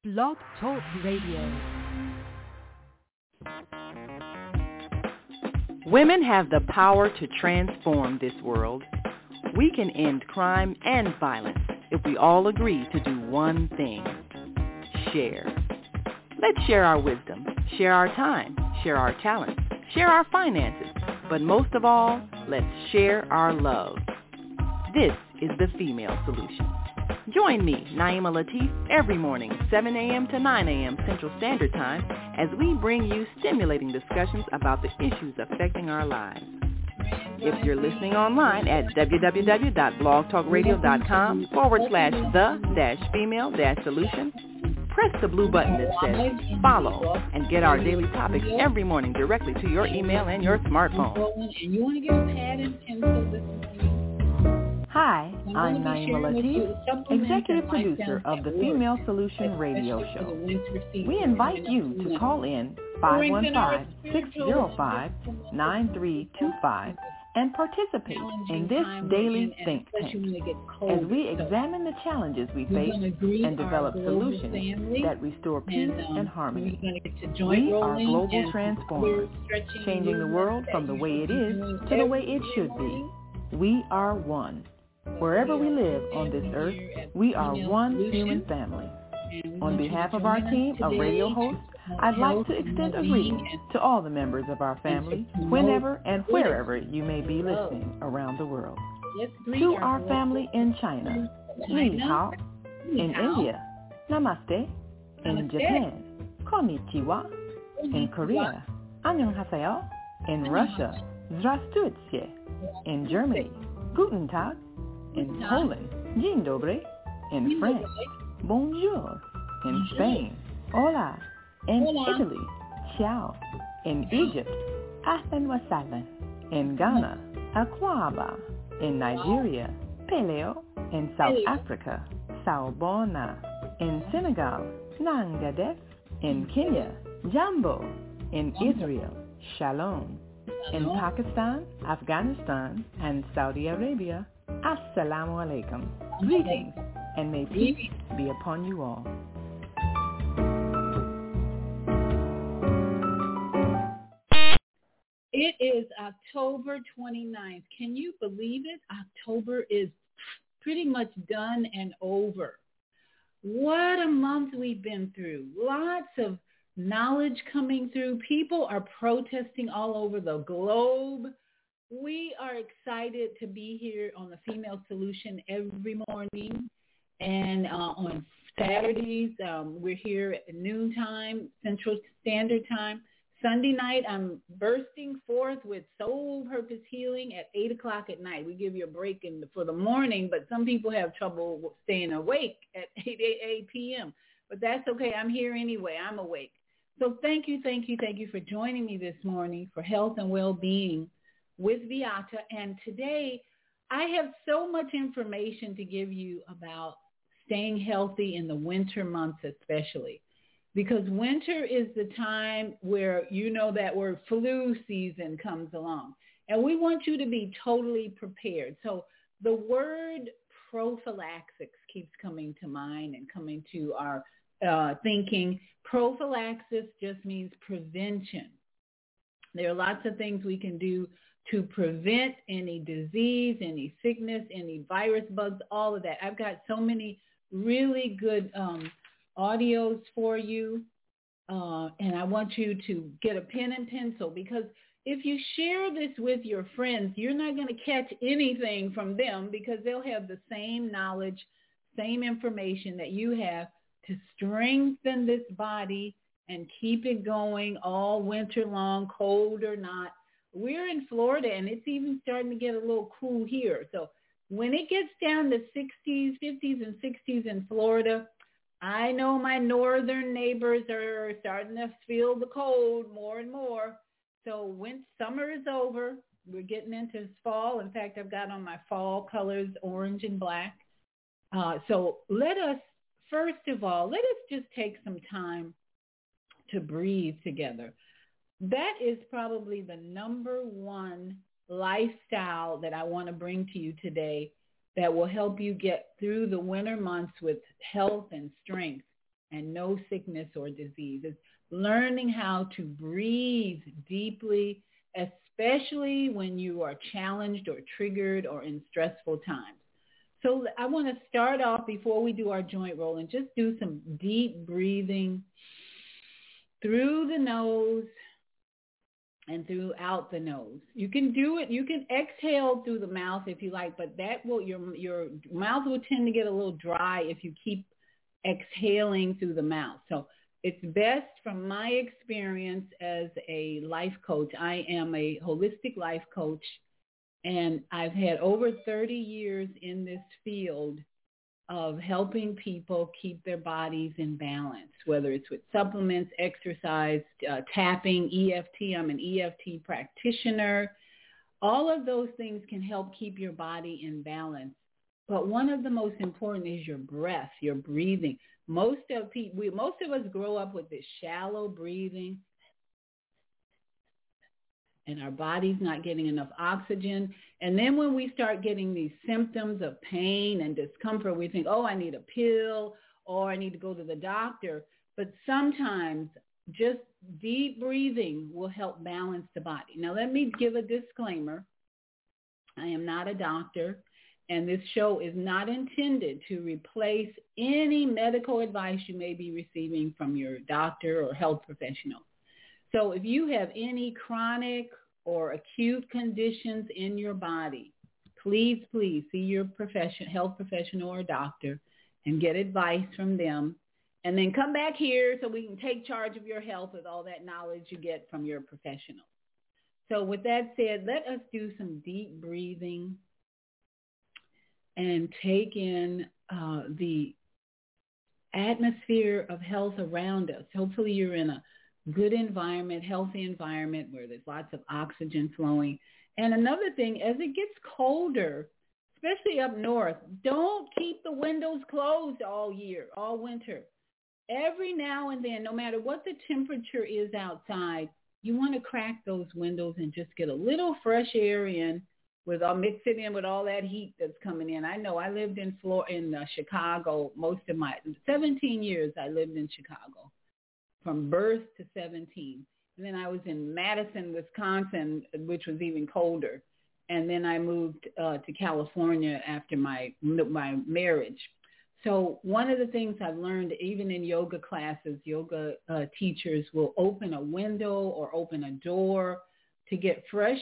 Blog Talk Radio. Women have the power to transform this world. We can end crime and violence if we all agree to do one thing: share. Let's share our wisdom, share our time, share our talents, share our finances, but most of all, let's share our love. This is the Female Solution. Join me, Naima Latif, every morning, 7 a.m. to 9 a.m. Central Standard Time, as we bring you stimulating discussions about the issues affecting our lives. If you're listening online at www.blogtalkradio.com/the-female-solution, press the blue button that says follow and get our daily topics every morning directly to your email and your smartphone. Hi, I'm Naima Latif, Executive Producer of the Female Solution Radio Show. We invite you to call in 515-605-9325 and participate in this daily think tank as we examine the challenges we face and develop solutions that restore peace and harmony. We are global transformers, changing the world from the way it is to the way it should be. We are one. Wherever we live on this earth, we are one human family. On behalf of our team of radio hosts, I'd like to extend a greeting to all the members of our family, whenever and wherever you may be listening around the world. To our family in China, Ni Hao. In India, Namaste. In Japan, Konnichiwa. In Korea, Annyeonghaseyo. In Russia, Здравствуйте. In Germany, Guten Tag. In Poland, Dzień dobry. In France, Bonjour. In Spain, Hola. In Italy, Ciao. In Egypt, Ahlan wa sahlan. In Ghana, Akwaba. In Nigeria, Peleo. In South Africa, Sawubona. In Senegal, Nangadef. In Kenya, Jambo. In Israel, Shalom. In Pakistan, Afghanistan, and Saudi Arabia, Assalamu alaikum. Greetings, and may peace be upon you all. It is October 29th. Can you believe it? October is pretty much done and over. What a month we've been through. Lots of knowledge coming through. People are protesting all over the globe. We are excited to be here on the Female Solution every morning. And on Saturdays, we're here at noontime, Central Standard Time. Sunday night, I'm bursting forth with Soul Purpose Healing at 8 o'clock at night. We give you a break for the morning, but some people have trouble staying awake at 8 p.m. But that's okay. I'm here anyway. I'm awake. So thank you for joining me this morning for Health and Well-Being with Viata. And today, I have so much information to give you about staying healthy in the winter months especially. Because winter is the time where that where flu season comes along. And we want you to be totally prepared. So the word prophylaxis keeps coming to mind and coming to our thinking. Prophylaxis just means prevention. There are lots of things we can do to prevent any disease, any sickness, any virus, bugs, all of that. I've got so many really good audios for you, and I want you to get a pen and pencil, because if you share this with your friends, you're not going to catch anything from them, because they'll have the same knowledge, same information that you have to strengthen this body and keep it going all winter long, cold or not. We're in Florida, and it's even starting to get a little cool here. So when it gets down to 60s, 50s, and 60s in Florida, I know my northern neighbors are starting to feel the cold more and more. So when summer is over, we're getting into fall. In fact, I've got on my fall colors, orange and black. So first of all, let us just take some time to breathe together. That is probably the number one lifestyle that I want to bring to you today that will help you get through the winter months with health and strength. and no sickness or disease. It's learning how to breathe deeply, especially when you are challenged or triggered or in stressful times. So I want to start off before we do our joint roll and just do some deep breathing through the nose and throughout the nose. You can do it. You can exhale through the mouth if you like, but that will your mouth will tend to get a little dry if you keep exhaling through the mouth. So it's best from my experience as a life coach. I am a holistic life coach, and I've had over 30 years in this field of helping people keep their bodies in balance, whether it's with supplements, exercise, tapping, EFT. I'm an EFT practitioner. All of those things can help keep your body in balance. But one of the most important is your breath, your breathing. Most of us grow up with this shallow breathing, and our body's not getting enough oxygen. And then when we start getting these symptoms of pain and discomfort, we think, oh, I need a pill or I need to go to the doctor. But sometimes just deep breathing will help balance the body. Now, let me give a disclaimer. I am not a doctor, and this show is not intended to replace any medical advice you may be receiving from your doctor or health professional. So if you have any chronic or acute conditions in your body, please see your health professional or doctor and get advice from them. And then come back here so we can take charge of your health with all that knowledge you get from your professional. So with that said, let us do some deep breathing and take in the atmosphere of health around us. Hopefully you're in a good environment, healthy environment where there's lots of oxygen flowing. And another thing, as it gets colder, especially up north, don't keep the windows closed all year, all winter. Every now and then, no matter what the temperature is outside, you want to crack those windows and just get a little fresh air in mix it in with all that heat that's coming in. I know I lived in Chicago most of my 17 years. I lived in Chicago from birth to 17. And then I was in Madison, Wisconsin, which was even colder. And then I moved to California after my marriage. So one of the things I've learned, even in yoga classes, yoga teachers will open a window or open a door to get fresh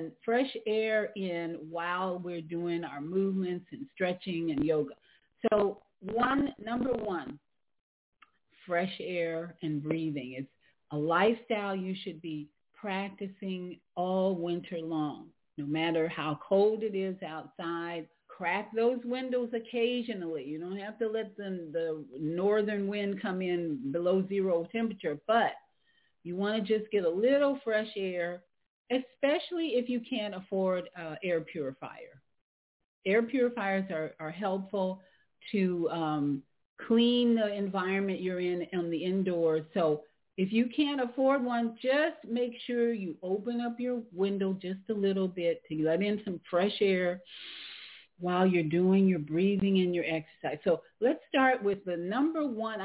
air in while we're doing our movements and stretching and yoga. So number one, fresh air and breathing. It's a lifestyle you should be practicing all winter long. No matter how cold it is outside, crack those windows occasionally. You don't have to let the northern wind come in below zero temperature, but you want to just get a little fresh air, especially if you can't afford air purifier. Air purifiers are helpful to clean the environment you're in on the indoors. So if you can't afford one, just make sure you open up your window just a little bit to let in some fresh air while you're doing your breathing and your exercise. So let's start with the number one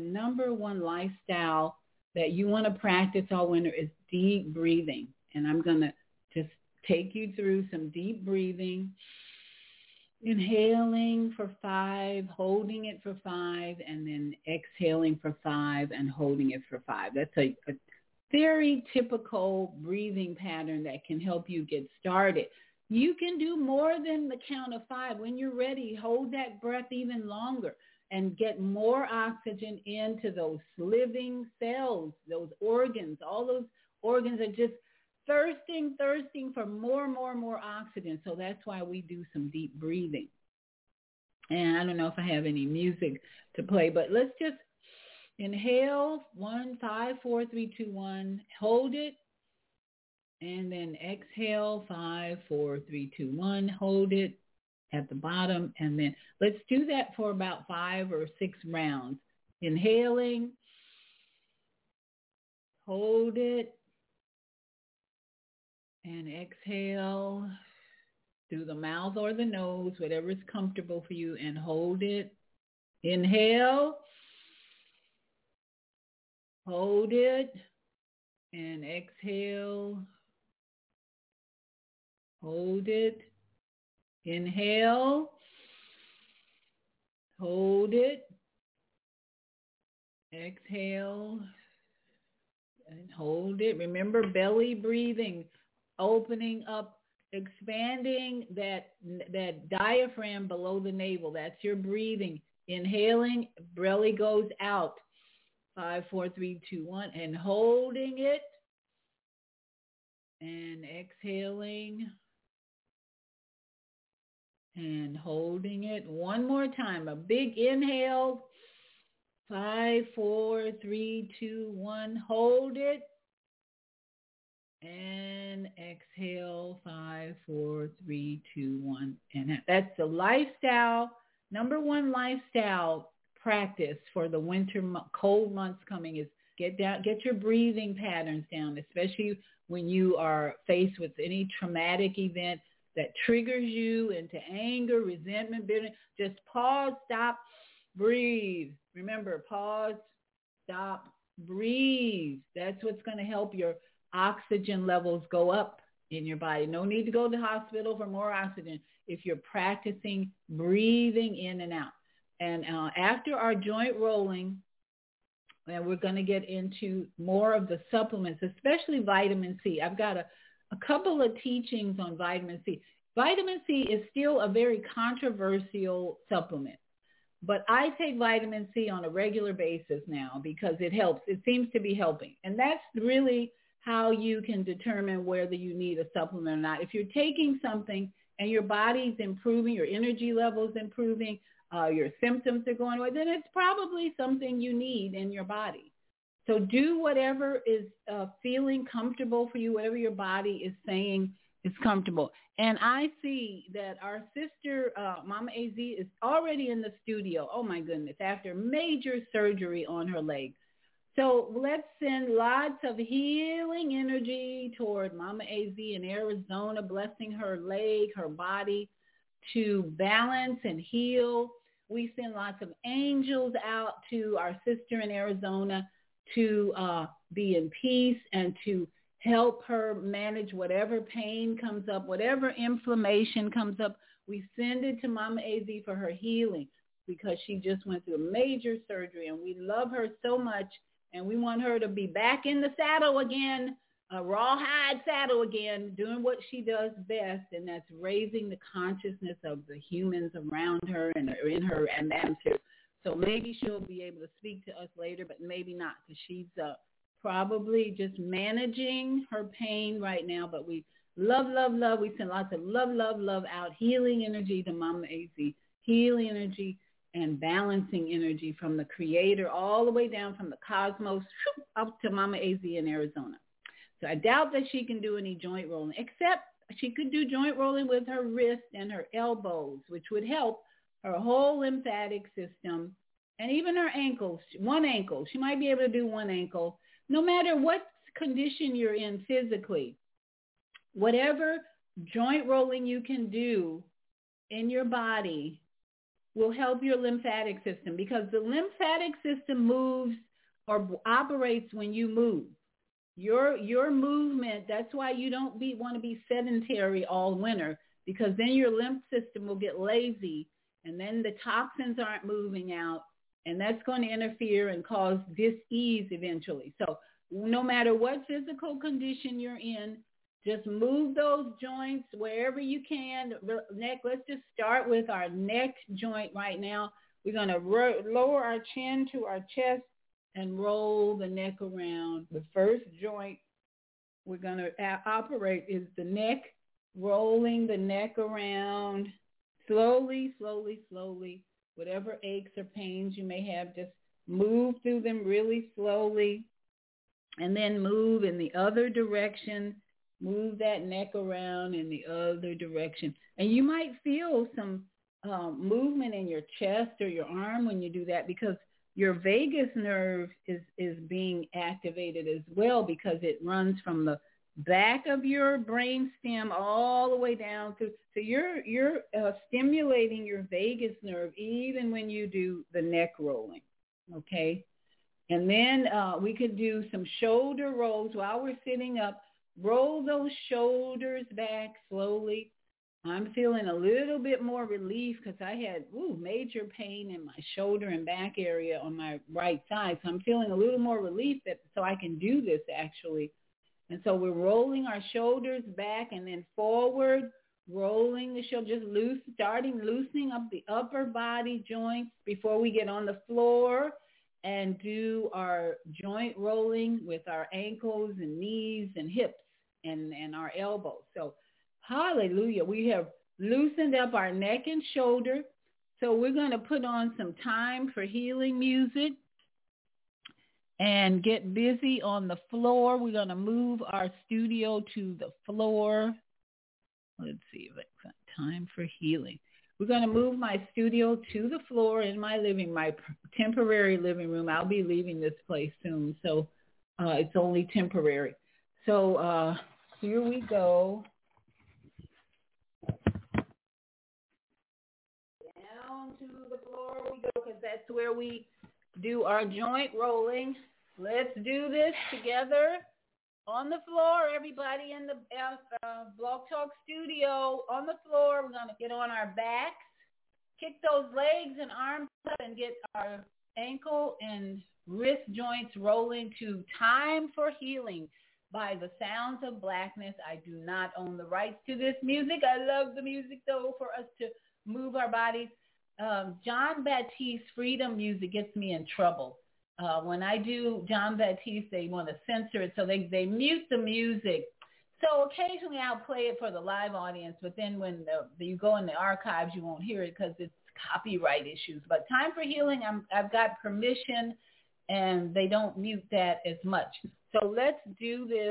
lifestyle that you want to practice all winter is deep breathing. And I'm going to just take you through some deep breathing. Inhaling for 5, holding it for 5, and then exhaling for 5 and holding it for 5. That's a very typical breathing pattern that can help you get started. You can do more than the count of 5. When you're ready, hold that breath even longer and get more oxygen into those living cells, those organs. All those organs are just thirsting for more oxygen. So that's why we do some deep breathing. And I don't know if I have any music to play, but let's just inhale 1, 5, 4, 3, 2, 1, hold it. And then exhale 5, 4, 3, 2, 1, hold it at the bottom. And then let's do that for about 5 or 6 rounds. Inhaling, hold it. And exhale through the mouth or the nose, whatever is comfortable for you, and hold it. Inhale. Hold it and exhale. Hold it. Inhale. Hold it. Exhale. And hold it. Remember belly breathing, opening up, expanding that diaphragm below the navel. That's your breathing. Inhaling, belly goes out. 5, 4, 3, 2, 1. And holding it. And exhaling. And holding it. One more time. A big inhale. 5, 4, 3, 2, 1. Hold it. And exhale. 5, 4, 3, 2, 1. And that's the lifestyle, number one lifestyle practice for the winter, cold months coming is get your breathing patterns down, especially when you are faced with any traumatic event that triggers you into anger, resentment, bitterness. Just pause, stop, breathe. Remember, pause, stop, breathe. That's what's going to help your oxygen levels go up in your body. No need to go to the hospital for more oxygen if you're practicing breathing in and out. And after our joint rolling, and we're going to get into more of the supplements, especially vitamin C. I've got a couple of teachings on vitamin C. Vitamin C is still a very controversial supplement, but I take vitamin C on a regular basis now because it helps. It seems to be helping. And that's really how you can determine whether you need a supplement or not. If you're taking something and your body's improving, your energy level's improving, your symptoms are going away, then it's probably something you need in your body. So do whatever is feeling comfortable for you, whatever your body is saying is comfortable. And I see that our sister, Mama AZ, is already in the studio. Oh, my goodness, after major surgery on her leg. So let's send lots of healing energy toward Mama AZ in Arizona, blessing her leg, her body to balance and heal. We send lots of angels out to our sister in Arizona to be in peace and to help her manage whatever pain comes up, whatever inflammation comes up. We send it to Mama AZ for her healing because she just went through a major surgery, and we love her so much, and we want her to be back in the saddle again, a rawhide saddle again, doing what she does best, and that's raising the consciousness of the humans around her and in her atmosphere. So maybe she'll be able to speak to us later, but maybe not, because she's probably just managing her pain right now. But we love. We send lots of love out, healing energy to Mama AZ, healing energy and balancing energy from the Creator all the way down from the cosmos up to Mama AZ in Arizona. So I doubt that she can do any joint rolling, except she could do joint rolling with her wrist and her elbows, which would help her whole lymphatic system and even her ankles. One ankle. She might be able to do one ankle. No matter what condition you're in physically, whatever joint rolling you can do in your body will help your lymphatic system, because the lymphatic system moves or operates when you move. Your movement, that's why you don't want to be sedentary all winter, because then your lymph system will get lazy, and then the toxins aren't moving out, and that's going to interfere and cause dis-ease eventually. So no matter what physical condition you're in, just move those joints wherever you can. Neck, let's just start with our neck joint right now. We're going to lower our chin to our chest and roll the neck around. The first joint we're going to operate is the neck, rolling the neck around slowly. Whatever aches or pains you may have, just move through them really slowly, and then move in the other direction. Move that neck around in the other direction. And you might feel some movement in your chest or your arm when you do that, because your vagus nerve is being activated as well, because it runs from the back of your brain stem all the way down through. So you're stimulating your vagus nerve even when you do the neck rolling, okay? And then we could do some shoulder rolls while we're sitting up. Roll those shoulders back slowly. I'm feeling a little bit more relief because I had major pain in my shoulder and back area on my right side. So I'm feeling a little more relief so I can do this actually. And so we're rolling our shoulders back and then forward, rolling the shoulder, just starting loosening up the upper body joints before we get on the floor and do our joint rolling with our ankles and knees and hips and our elbows. So hallelujah. We have loosened up our neck and shoulder. So we're going to put on some Time for Healing music and get busy on the floor. We're going to move our studio to the floor. Let's see if it's Time for Healing. We're going to move my studio to the floor in my temporary living room. I'll be leaving this place soon, so it's only temporary. So here we go. Down to the floor we go because that's where we do our joint rolling. Let's do this together on the floor. Everybody in the Blog Talk studio on the floor. We're going to get on our backs, kick those legs and arms up and get our ankle and wrist joints rolling to Time for Healing by the Sounds of Blackness. I do not own the rights to this music. I love the music, though, for us to move our bodies. John Baptiste Freedom music gets me in trouble. When I do John Baptiste, they want to censor it, so they mute the music. So occasionally I'll play it for the live audience, but then when you go in the archives, you won't hear it because it's copyright issues. But Time for Healing, I've got permission, and they don't mute that as much. So let's do this.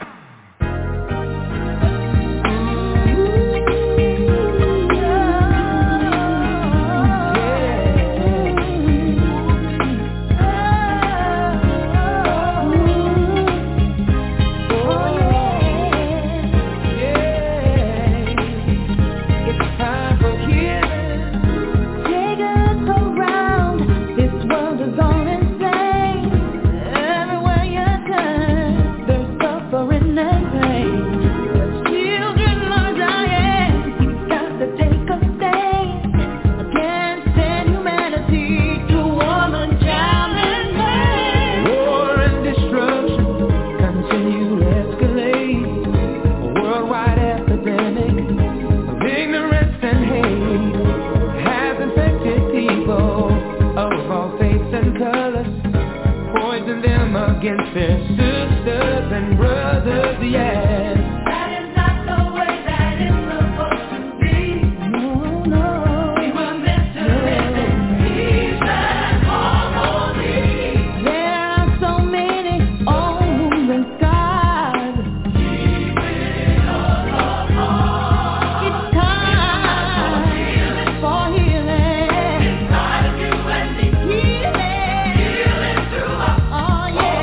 Against their sisters and brothers, yeah. That is not the way that it's supposed to be. No, no. We were meant to live in peace and harmony. There are so many homes and skies keeping us apart. It's time for healing. Inside of you and me. Healing through us. Oh yeah.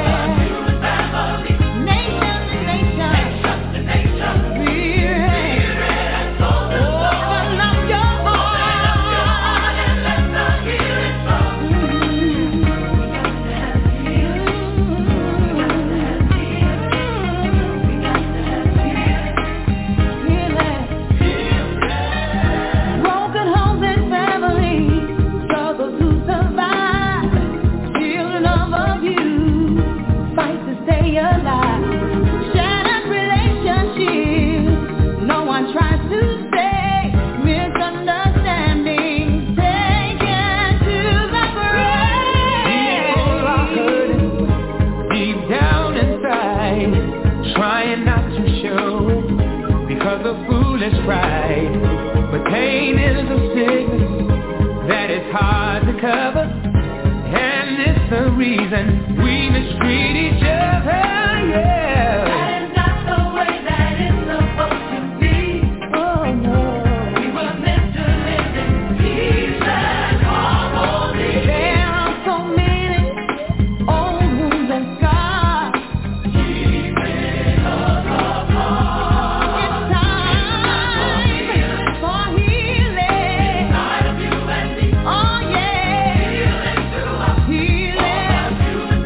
Pride, but pain is a sickness that is hard to cover, and it's the reason we mistreat each other, yeah. That is not the way that it's supposed to be. Oh no. We were meant to live in peace and harmony. There are so many old wounds and scars keeping us apart. Oh yeah, healing through us, healing.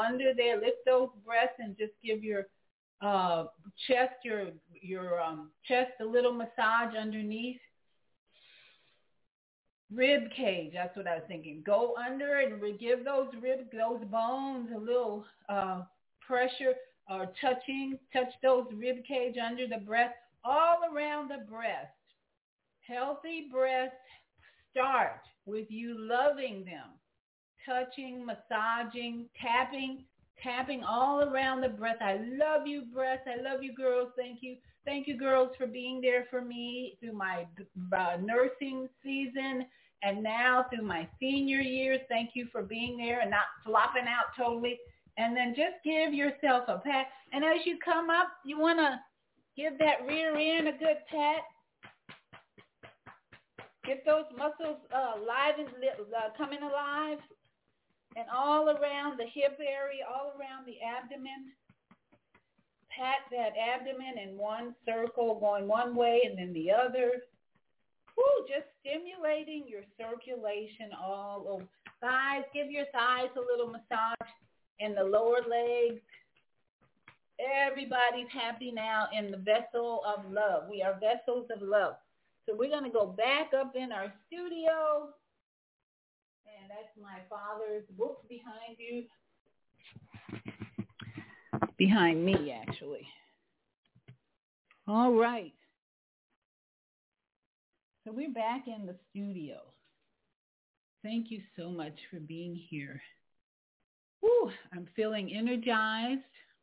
under there, lift those breasts and just give your chest, your chest a little massage underneath. Rib cage, that's what I was thinking. Go under and give those bones a little pressure or touch those rib cage under the breast, all around the breast. Healthy breasts start with you loving them, touching, massaging, tapping all around the breast. I love you, breasts. I love you, girls. Thank you. Thank you, girls, for being there for me through my nursing season and now through my senior years. Thank you for being there and not flopping out totally. And then just give yourself a pat. And as you come up, you want to give that rear end a good pat. Get those muscles coming alive. And all around the hip area, all around the abdomen. Pat that abdomen in one circle, going one way and then the other. Woo, just stimulating your circulation all over. Thighs, give your thighs a little massage. And the lower legs. Everybody's happy now in the vessel of love. We are vessels of love. So we're going to go back up in our studio. And that's my father's book behind you. Behind me, actually. All right. So we're back in the studio. Thank you so much for being here. Whew, I'm feeling energized.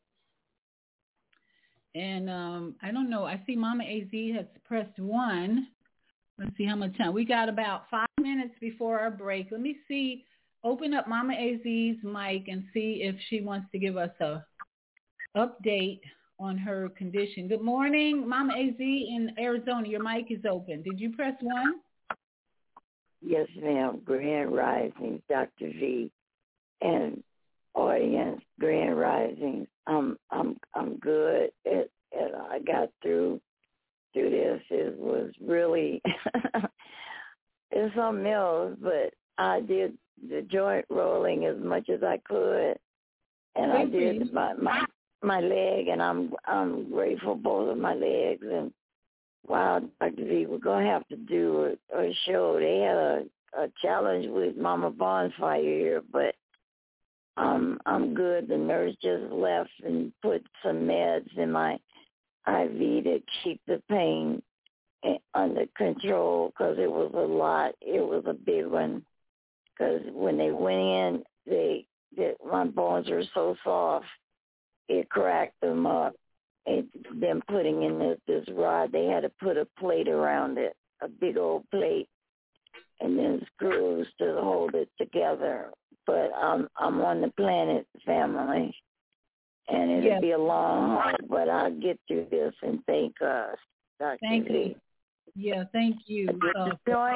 And I don't know. I see Mama AZ has pressed 1. Let's see how much time. We got about 5 minutes before our break. Let me see. Open up Mama AZ's mic and see if she wants to give us a update on her condition. Good morning, Mama AZ in Arizona. Your mic is open. Did you press 1? Yes, ma'am. Grand Rising, Dr. V, and audience. Grand Rising. I'm good. I got through this. It was really it's something else, but I did the joint rolling as much as I could, and I did my leg, and I'm grateful both of my legs. And wow, Dr. V, we're gonna have to do a show. They had a challenge with Mama Bonfire here, but I'm good. The nurse just left and put some meds in my IV to keep the pain under control, because it was a lot. It was a big one, because when they went in, my bones were so soft, it cracked them up. And them putting in this rod, they had to put a plate around it, a big old plate, and then screws to hold it together. But I'm on the planet, family, and it'll be a long haul, but I'll get through this, and thank us, Dr. Thank V. you. Yeah, thank you. Did the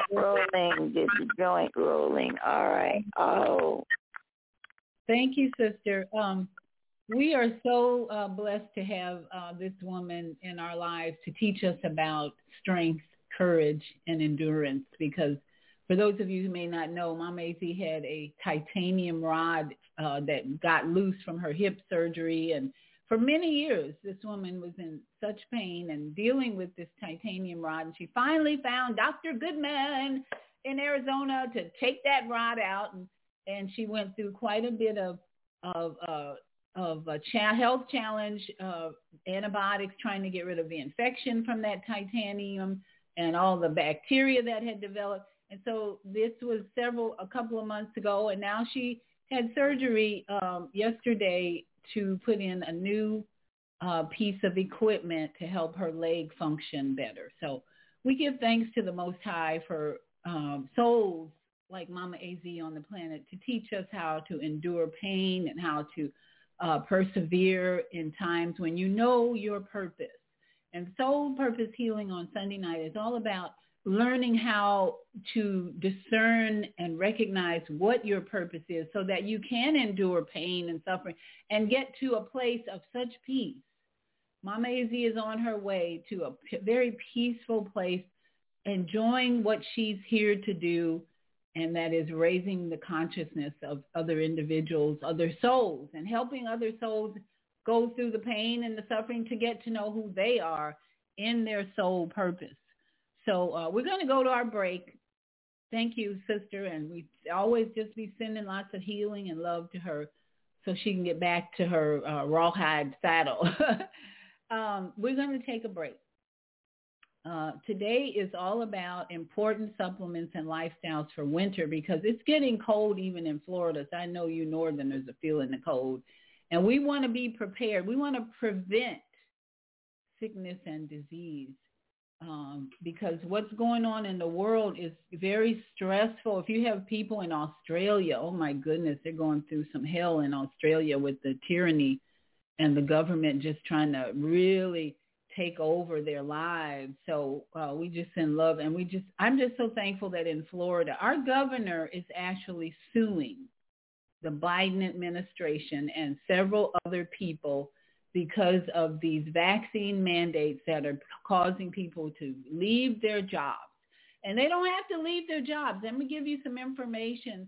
joint rolling. All right. Oh. Thank you, sister. We are so blessed to have this woman in our lives to teach us about strength, courage, and endurance, because for those of you who may not know, Mama AZ had a titanium rod that got loose from her hip surgery. And for many years, this woman was in such pain and dealing with this titanium rod. And she finally found Dr. Goodman in Arizona to take that rod out. And she went through quite a bit of a health challenge, antibiotics, trying to get rid of the infection from that titanium and all the bacteria that had developed. And so this was a couple of months ago, and now she had surgery yesterday to put in a new piece of equipment to help her leg function better. So we give thanks to the Most High for souls like Mama AZ on the planet to teach us how to endure pain and how to persevere in times when you know your purpose. And Soul Purpose Healing on Sunday night is all about learning how to discern and recognize what your purpose is so that you can endure pain and suffering and get to a place of such peace. Mama AZ is on her way to a very peaceful place, enjoying what she's here to do and that is raising the consciousness of other individuals, other souls, and helping other souls go through the pain and the suffering to get to know who they are in their soul purpose. So we're going to go to our break. Thank you, sister, and we always just be sending lots of healing and love to her so she can get back to her rawhide saddle. We're going to take a break. Today is all about important supplements and lifestyles for winter because it's getting cold even in Florida. So I know you northerners are feeling the cold. And we want to be prepared. We want to prevent sickness and disease because what's going on in the world is very stressful. If you have people in Australia, oh my goodness, they're going through some hell in Australia with the tyranny and the government just trying to really take over their lives. So we just send love, and I'm just so thankful that in Florida, our governor is actually suing the Biden administration and several other people because of these vaccine mandates that are causing people to leave their jobs. And they don't have to leave their jobs. Let me give you some information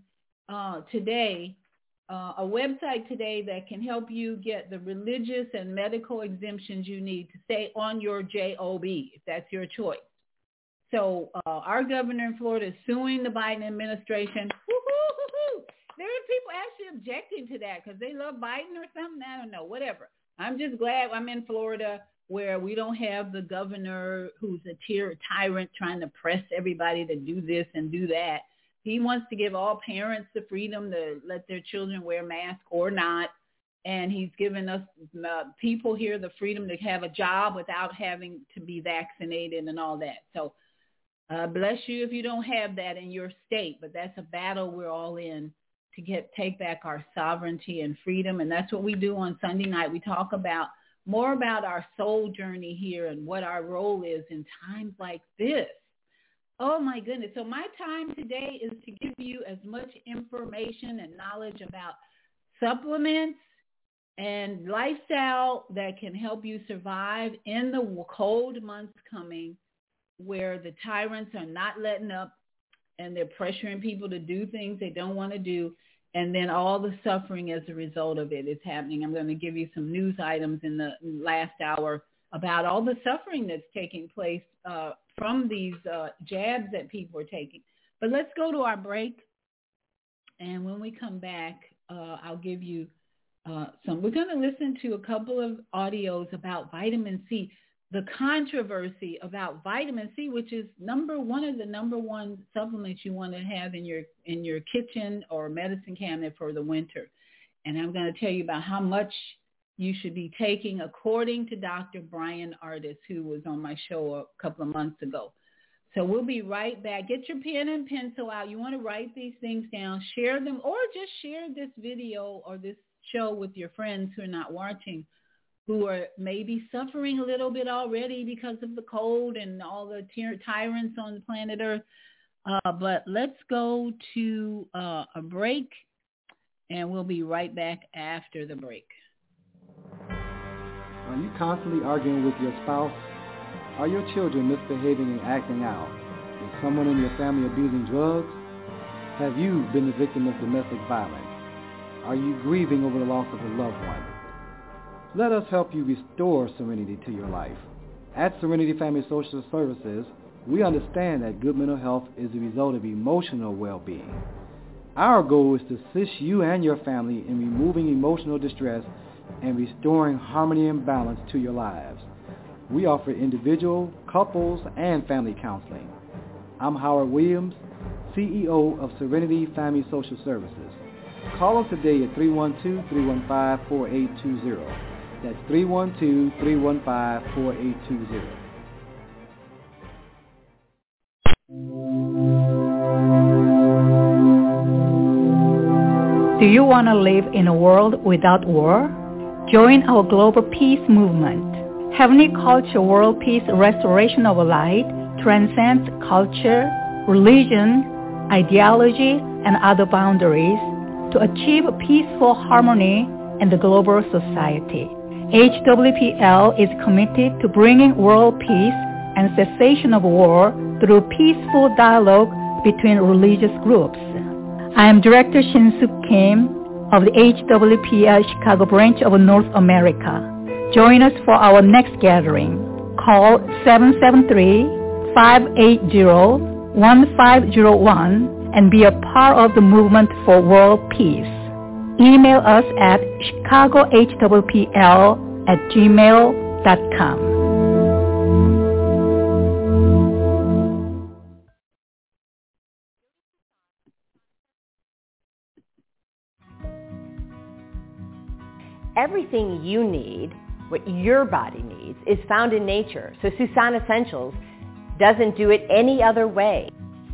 today. A website today that can help you get the religious and medical exemptions you need to stay on your job, if that's your choice. So our governor in Florida is suing the Biden administration. There are people actually objecting to that because they love Biden or something. I don't know, whatever. I'm just glad I'm in Florida where we don't have the governor who's a tyrant trying to press everybody to do this and do that. He wants to give all parents the freedom to let their children wear masks or not. And he's given us people here the freedom to have a job without having to be vaccinated and all that. So bless you if you don't have that in your state. But that's a battle we're all in to take back our sovereignty and freedom. And that's what we do on Sunday night. We talk more about our soul journey here and what our role is in times like this. Oh, my goodness. So my time today is to give you as much information and knowledge about supplements and lifestyle that can help you survive in the cold months coming where the tyrants are not letting up and they're pressuring people to do things they don't want to do. And then all the suffering as a result of it is happening. I'm going to give you some news items in the last hour about all the suffering that's taking place from these jabs that people are taking. But let's go to our break. And when we come back, I'll give you some. We're going to listen to a couple of audios about vitamin C, the controversy about vitamin C, which is one of the number one supplements you want to have in your kitchen or medicine cabinet for the winter. And I'm going to tell you about how much you should be taking according to Dr. Brian Ardis, who was on my show a couple of months ago. So we'll be right back. Get your pen and pencil out. You want to write these things down, share them, or just share this video or this show with your friends who are not watching, who are maybe suffering a little bit already because of the cold and all the tyrants on the planet Earth. But let's go to a break, and we'll be right back after the break. Are you constantly arguing with your spouse? Are your children misbehaving and acting out? Is someone in your family abusing drugs? Have you been the victim of domestic violence? Are you grieving over the loss of a loved one? Let us help you restore serenity to your life. At Serenity Family Social Services, we understand that good mental health is the result of emotional well-being. Our goal is to assist you and your family in removing emotional distress and restoring harmony and balance to your lives. We offer individual, couples, and family counseling. I'm Howard Williams, CEO of Serenity Family Social Services. Call us today at 312-315-4820. That's 312-315-4820. Do you want to live in a world without war? Join our global peace movement. Heavenly Culture World Peace Restoration of Light transcends culture, religion, ideology, and other boundaries to achieve peaceful harmony in the global society. HWPL is committed to bringing world peace and cessation of war through peaceful dialogue between religious groups. I am Director Shin-Suk Kim of the HWPL Chicago branch of North America. Join us for our next gathering. Call 773-580-1501 and be a part of the movement for world peace. Email us at chicagohwpl@gmail.com. Everything you need, what your body needs, is found in nature. So Susan Essentials doesn't do it any other way.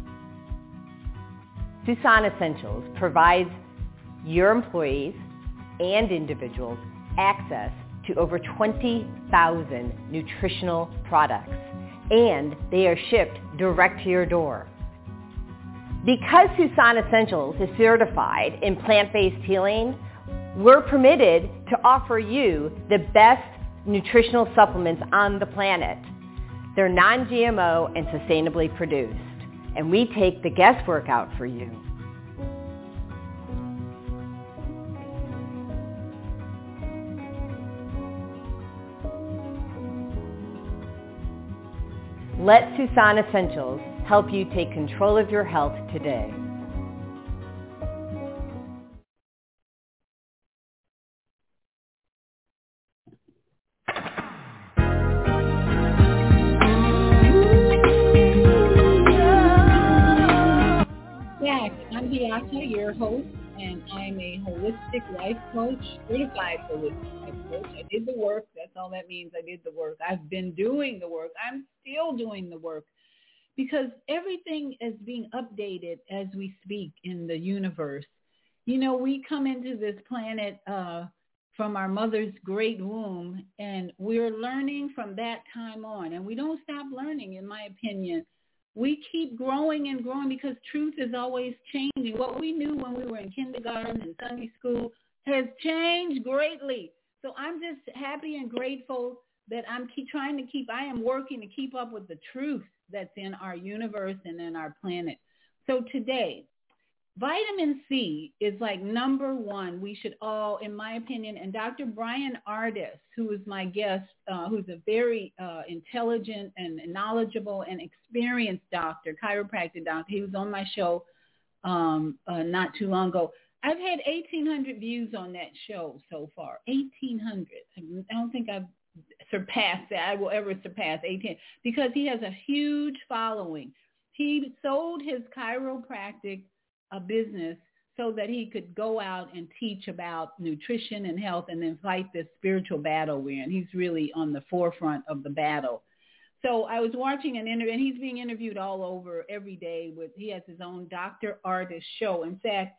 Susan Essentials provides your employees and individuals access to over 20,000 nutritional products, and they are shipped direct to your door. Because Susan Essentials is certified in plant-based healing, we're permitted to offer you the best nutritional supplements on the planet. They're non-GMO and sustainably produced, and we take the guesswork out for you. Let Susan Essentials help you take control of your health today. I'm Beata, your host, and I'm a holistic life coach, certified holistic life coach. I did the work. That's all that means. I did the work. I've been doing the work. I'm still doing the work because everything is being updated as we speak in the universe. You know, we come into this planet from our mother's great womb, and we're learning from that time on, and we don't stop learning, in my opinion. We keep growing and growing because truth is always changing. What we knew when we were in kindergarten and Sunday school has changed greatly. So I'm just happy and grateful that I am working to keep up with the truth that's in our universe and in our planet. So today, vitamin C is like number one. We should all, in my opinion, and Dr. Bryan Ardis, who is my guest, who's a very intelligent and knowledgeable and experienced doctor, chiropractic doctor. He was on my show not too long ago. I've had 1,800 views on that show so far. 1,800. I don't think I've surpassed that. I will ever surpass 1,800 because he has a huge following. He sold his chiropractic a business so that he could go out and teach about nutrition and health and then fight this spiritual battle we're in. He's really on the forefront of the battle. So I was watching an interview, and he's being interviewed all over every day. He has his own Dr. Ardis show. In fact,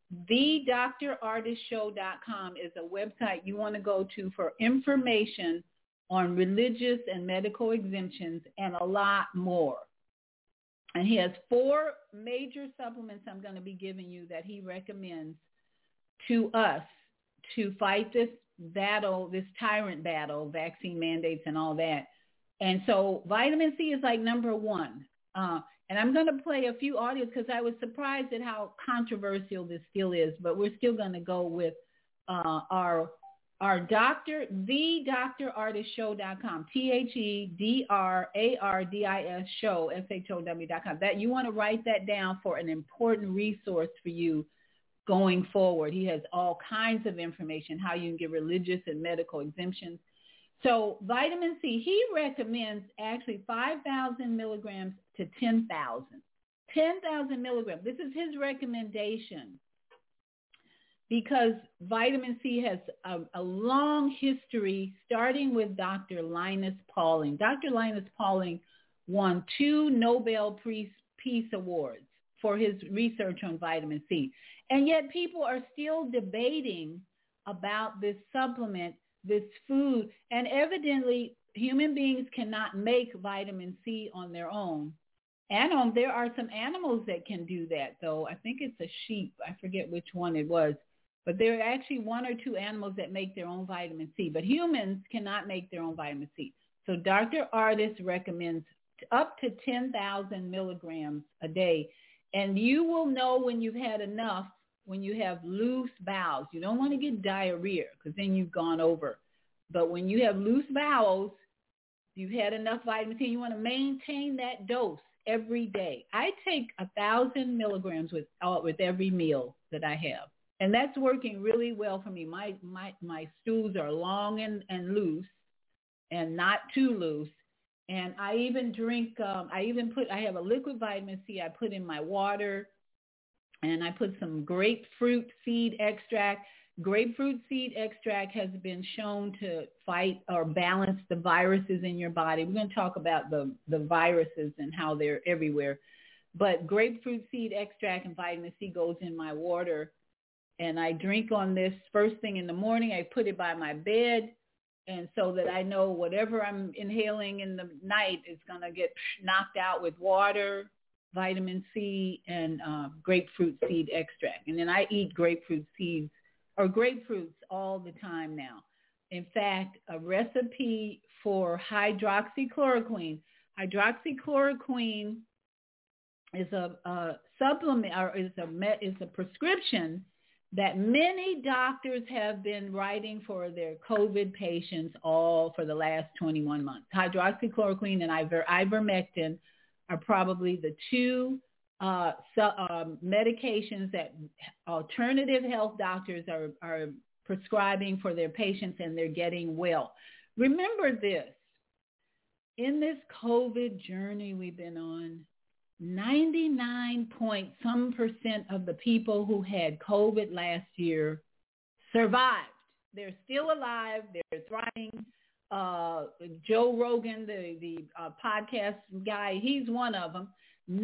thedrardisshow.com is a website you want to go to for information on religious and medical exemptions and a lot more. And he has 4 major supplements I'm going to be giving you that he recommends to us to fight this battle, this tyrant battle, vaccine mandates and all that. And so vitamin C is like number one. And I'm going to play a few audios because I was surprised at how controversial this still is. But we're still going to go with our doctor, thedrardisshow.com, THEDRARDIS show, SHOW.com. That you want to write that down for an important resource for you going forward. He has all kinds of information, how you can get religious and medical exemptions. So vitamin C, he recommends actually 5,000 milligrams to 10,000. 10,000 milligrams. This is his recommendation, because vitamin C has a long history, starting with Dr. Linus Pauling. Dr. Linus Pauling won 2 Nobel Peace Awards for his research on vitamin C. And yet people are still debating about this supplement, this food. And evidently, human beings cannot make vitamin C on their own. And there are some animals that can do that, though. I think it's a sheep. I forget which one it was. But there are actually 1 or 2 animals that make their own vitamin C. But humans cannot make their own vitamin C. So Dr. Ardis recommends up to 10,000 milligrams a day. And you will know when you've had enough when you have loose bowels. You don't want to get diarrhea because then you've gone over. But when you have loose bowels, you've had enough vitamin C. You want to maintain that dose every day. I take 1,000 milligrams with every meal that I have. And that's working really well for me. My stools are long and loose and not too loose. And I even drink, I have a liquid vitamin C I put in my water, and I put some grapefruit seed extract. Grapefruit seed extract has been shown to fight or balance the viruses in your body. We're going to talk about the viruses and how they're everywhere. But grapefruit seed extract and vitamin C goes in my water. And I drink on this first thing in the morning. I put it by my bed. And so that I know whatever I'm inhaling in the night is going to get knocked out with water, vitamin C, and grapefruit seed extract. And then I eat grapefruit seeds or grapefruits all the time now. In fact, a recipe for hydroxychloroquine. Hydroxychloroquine is a supplement or is a prescription that many doctors have been writing for their COVID patients all for the last 21 months. Hydroxychloroquine and ivermectin are probably the two medications that alternative health doctors are prescribing for their patients, and they're getting well. Remember this, in this COVID journey we've been on, 99.some% of the people who had COVID last year survived. They're still alive. They're thriving. Joe Rogan, the podcast guy, he's one of them.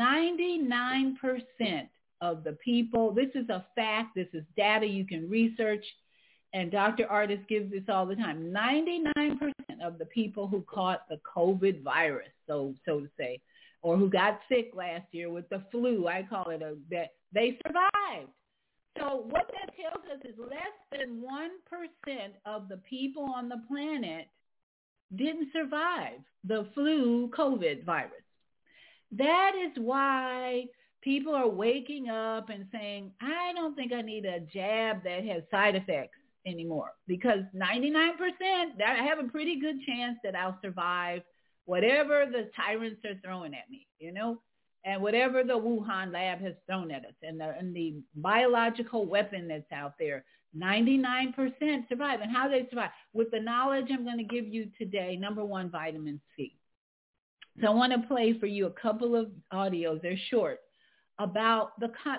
99% of the people, this is a fact, this is data you can research, and Dr. Ardis gives this all the time. 99% of the people who caught the COVID virus, so to say, or who got sick last year with the flu, I call it that they survived. So what that tells us is less than 1% of the people on the planet didn't survive the flu COVID virus. That is why people are waking up and saying, I don't think I need a jab that has side effects anymore, because 99%, I have a pretty good chance that I'll survive whatever the tyrants are throwing at me, and whatever the Wuhan lab has thrown at us, and the biological weapon that's out there, 99% survive. And how they survive? With the knowledge I'm going to give you today. Number one, vitamin C. So I want to play for you a couple of audios. They're short, about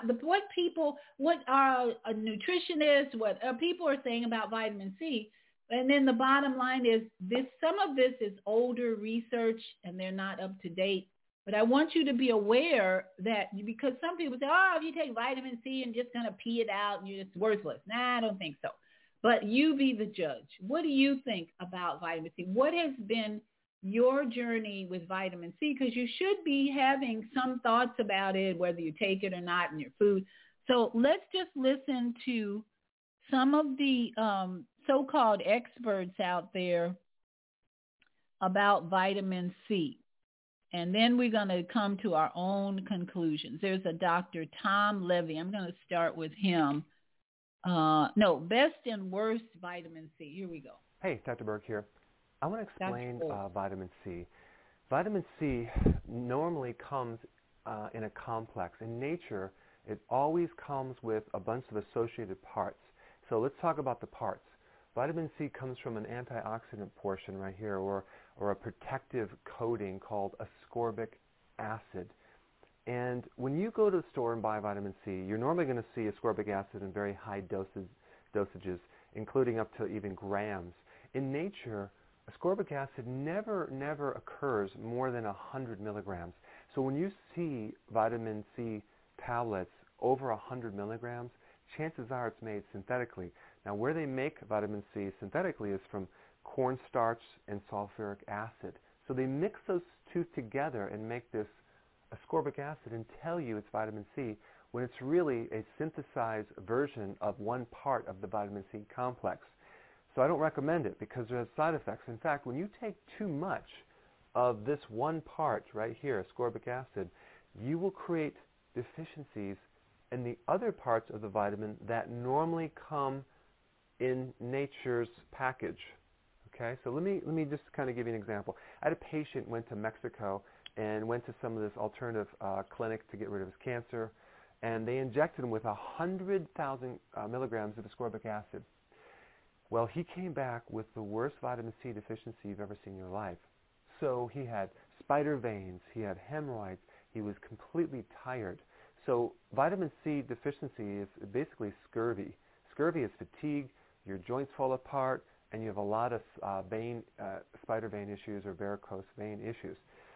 what are a nutritionist, what people are saying about vitamin C. And then the bottom line is some of this is older research and they're not up to date. But I want you to be aware that, because some people say, if you take vitamin C and just going to pee it out and it's worthless. Nah, I don't think so. But you be the judge. What do you think about vitamin C? What has been your journey with vitamin C? Because you should be having some thoughts about it, whether you take it or not in your food. So let's just listen to some of the so-called experts out there about vitamin C. And then we're going to come to our own conclusions. There's a Dr. Tom Levy. I'm going to start with him. Best and worst vitamin C. Here we go. Hey, Dr. Berg here. I want to explain vitamin C. Vitamin C normally comes in a complex. In nature, it always comes with a bunch of associated parts. So let's talk about the parts. Vitamin C comes from an antioxidant portion right here, or a protective coating called ascorbic acid. And when you go to the store and buy vitamin C, you're normally going to see ascorbic acid in very high dosages, including up to even grams. In nature, ascorbic acid never occurs more than 100 milligrams. So when you see vitamin C tablets over 100 milligrams, chances are it's made synthetically. Now, where they make vitamin C synthetically is from cornstarch and sulfuric acid. So they mix those two together and make this ascorbic acid and tell you it's vitamin C, when it's really a synthesized version of one part of the vitamin C complex. So I don't recommend it because it has side effects. In fact, when you take too much of this one part right here, ascorbic acid, you will create deficiencies in the other parts of the vitamin that normally come in nature's package. Okay, so let me just kind of give you an example. I had a patient went to Mexico and went to some of this alternative clinic to get rid of his cancer, and they injected him with 100,000 milligrams of ascorbic acid. Well, he came back with the worst vitamin C deficiency you've ever seen in your life. So he had spider veins, he had hemorrhoids, he was completely tired. So vitamin C deficiency is basically scurvy. Scurvy is fatigue, your joints fall apart, and you have a lot of spider vein issues or varicose vein issues.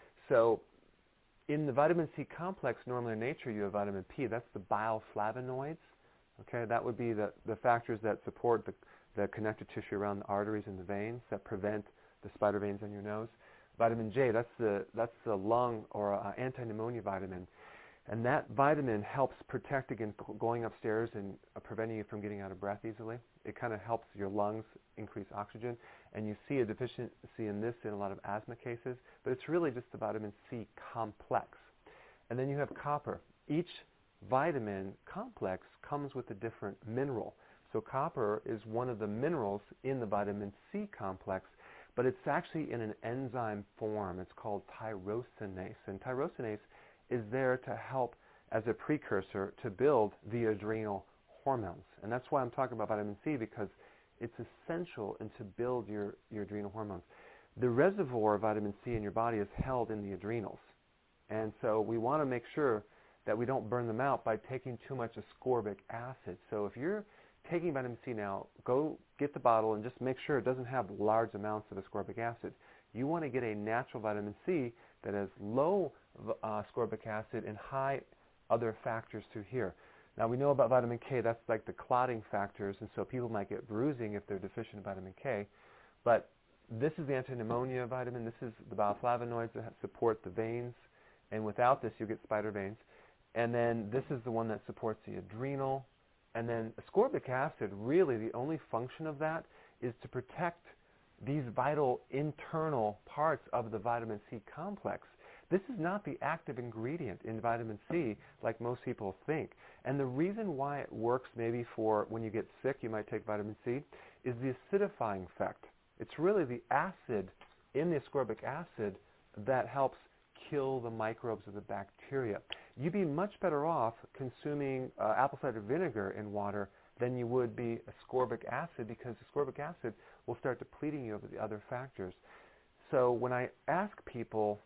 So in the vitamin C complex, normally in nature, you have vitamin P. That's the bioflavonoids. Okay, that would be the factors that support the connective tissue around the arteries and the veins that prevent the spider veins on your nose. Vitamin J, that's the lung or anti-pneumonia vitamin. And that vitamin helps protect against going upstairs and preventing you from getting out of breath easily. It kind of helps your lungs increase oxygen. And you see a deficiency in this in a lot of asthma cases, but it's really just the vitamin C complex. And then you have copper. Each vitamin complex comes with a different mineral. So copper is one of the minerals in the vitamin C complex, but it's actually in an enzyme form. It's called tyrosinase. And tyrosinase is there to help as a precursor to build the adrenal hormones. And that's why I'm talking about vitamin C, because it's essential to build your adrenal hormones. The reservoir of vitamin C in your body is held in the adrenals. And so we want to make sure that we don't burn them out by taking too much ascorbic acid. So if you're taking vitamin C now, go get the bottle and just make sure it doesn't have large amounts of ascorbic acid. You want to get a natural vitamin C that has low ascorbic acid and high other factors through here. Now we know about vitamin K, that's like the clotting factors, and so people might get bruising if they're deficient in vitamin K. But this is the anti-pneumonia vitamin, this is the bioflavonoids that support the veins, and without this you get spider veins. And then this is the one that supports the adrenal. And then ascorbic acid, really the only function of that is to protect these vital internal parts of the vitamin C complex. This is not the active ingredient in vitamin C like most people think. And the reason why it works maybe for when you get sick, you might take vitamin C, is the acidifying effect. It's really the acid in the ascorbic acid that helps kill the microbes of the bacteria. You'd be much better off consuming apple cider vinegar in water than you would be ascorbic acid, because ascorbic acid will start depleting you of the other factors. So when I ask people,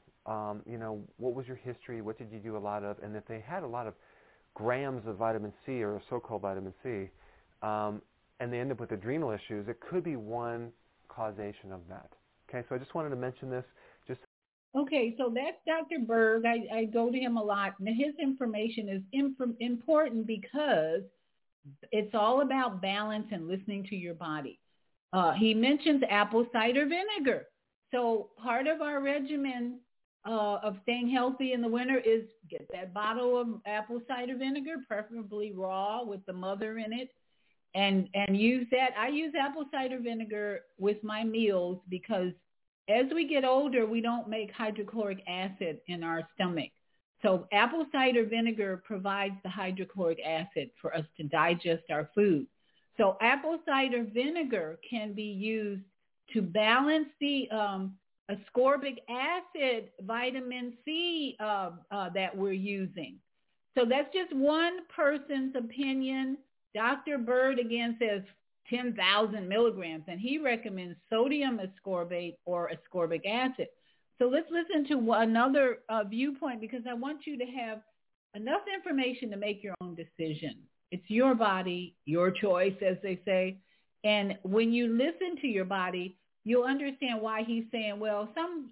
what was your history, what did you do a lot of, and if they had a lot of grams of vitamin C or so-called vitamin C, and they end up with adrenal issues, it could be one causation of that. Okay, so I just wanted to mention this. Okay, so that's Dr. Berg. I go to him a lot. And his information is important because it's all about balance and listening to your body. He mentions apple cider vinegar. So part of our regimen of staying healthy in the winter is get that bottle of apple cider vinegar, preferably raw with the mother in it, and use that. I use apple cider vinegar with my meals because as we get older, we don't make hydrochloric acid in our stomach. So apple cider vinegar provides the hydrochloric acid for us to digest our food. So apple cider vinegar can be used to balance the ascorbic acid vitamin C that we're using. So that's just one person's opinion. Dr. Bird, again, says 10,000 milligrams, and he recommends sodium ascorbate or ascorbic acid. So let's listen to another viewpoint, because I want you to have enough information to make your own decision. It's your body, your choice, as they say. And when you listen to your body, you'll understand why he's saying, well, some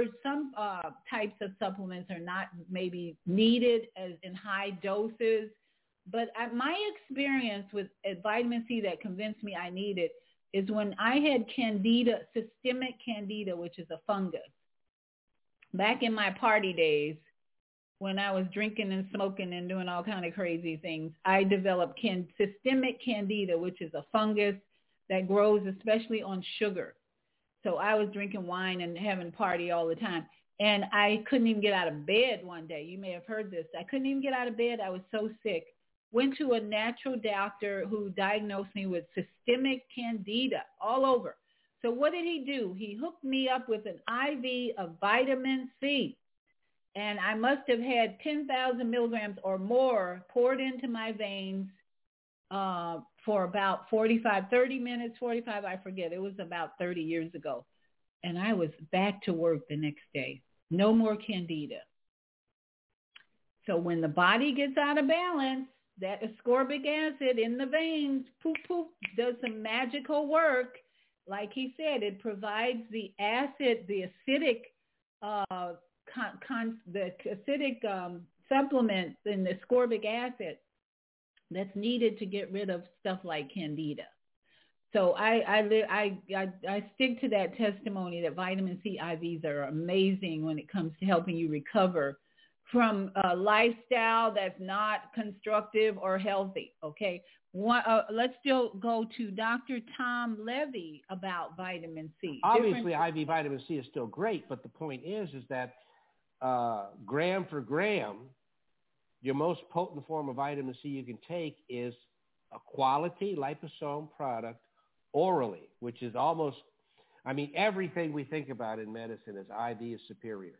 types of supplements are not maybe needed as in high doses. But my experience with vitamin C that convinced me I need it is when I had candida, systemic candida, which is a fungus. Back in my party days, when I was drinking and smoking and doing all kind of crazy things, I developed systemic candida, which is a fungus that grows especially on sugar. So I was drinking wine and having party all the time. And I couldn't even get out of bed one day. You may have heard this. I couldn't even get out of bed. I was so sick. Went to a natural doctor who diagnosed me with systemic candida all over. So what did he do? He hooked me up with an IV of vitamin C. And I must have had 10,000 milligrams or more poured into my veins for about 30 minutes, 45, I forget. It was about 30 years ago. And I was back to work the next day. No more candida. So when the body gets out of balance, that ascorbic acid in the veins, poof, poof, does some magical work. Like he said, it provides the acid, the acidic supplement in the ascorbic acid that's needed to get rid of stuff like candida. So I stick to that testimony that vitamin C IVs are amazing when it comes to helping you recover from a lifestyle that's not constructive or healthy. Okay, let's still go to Dr. Tom Levy about vitamin C. Obviously, IV vitamin C is still great, but the point is that gram for gram, your most potent form of vitamin C you can take is a quality liposome product orally, which is almost, everything we think about in medicine is IV is superior.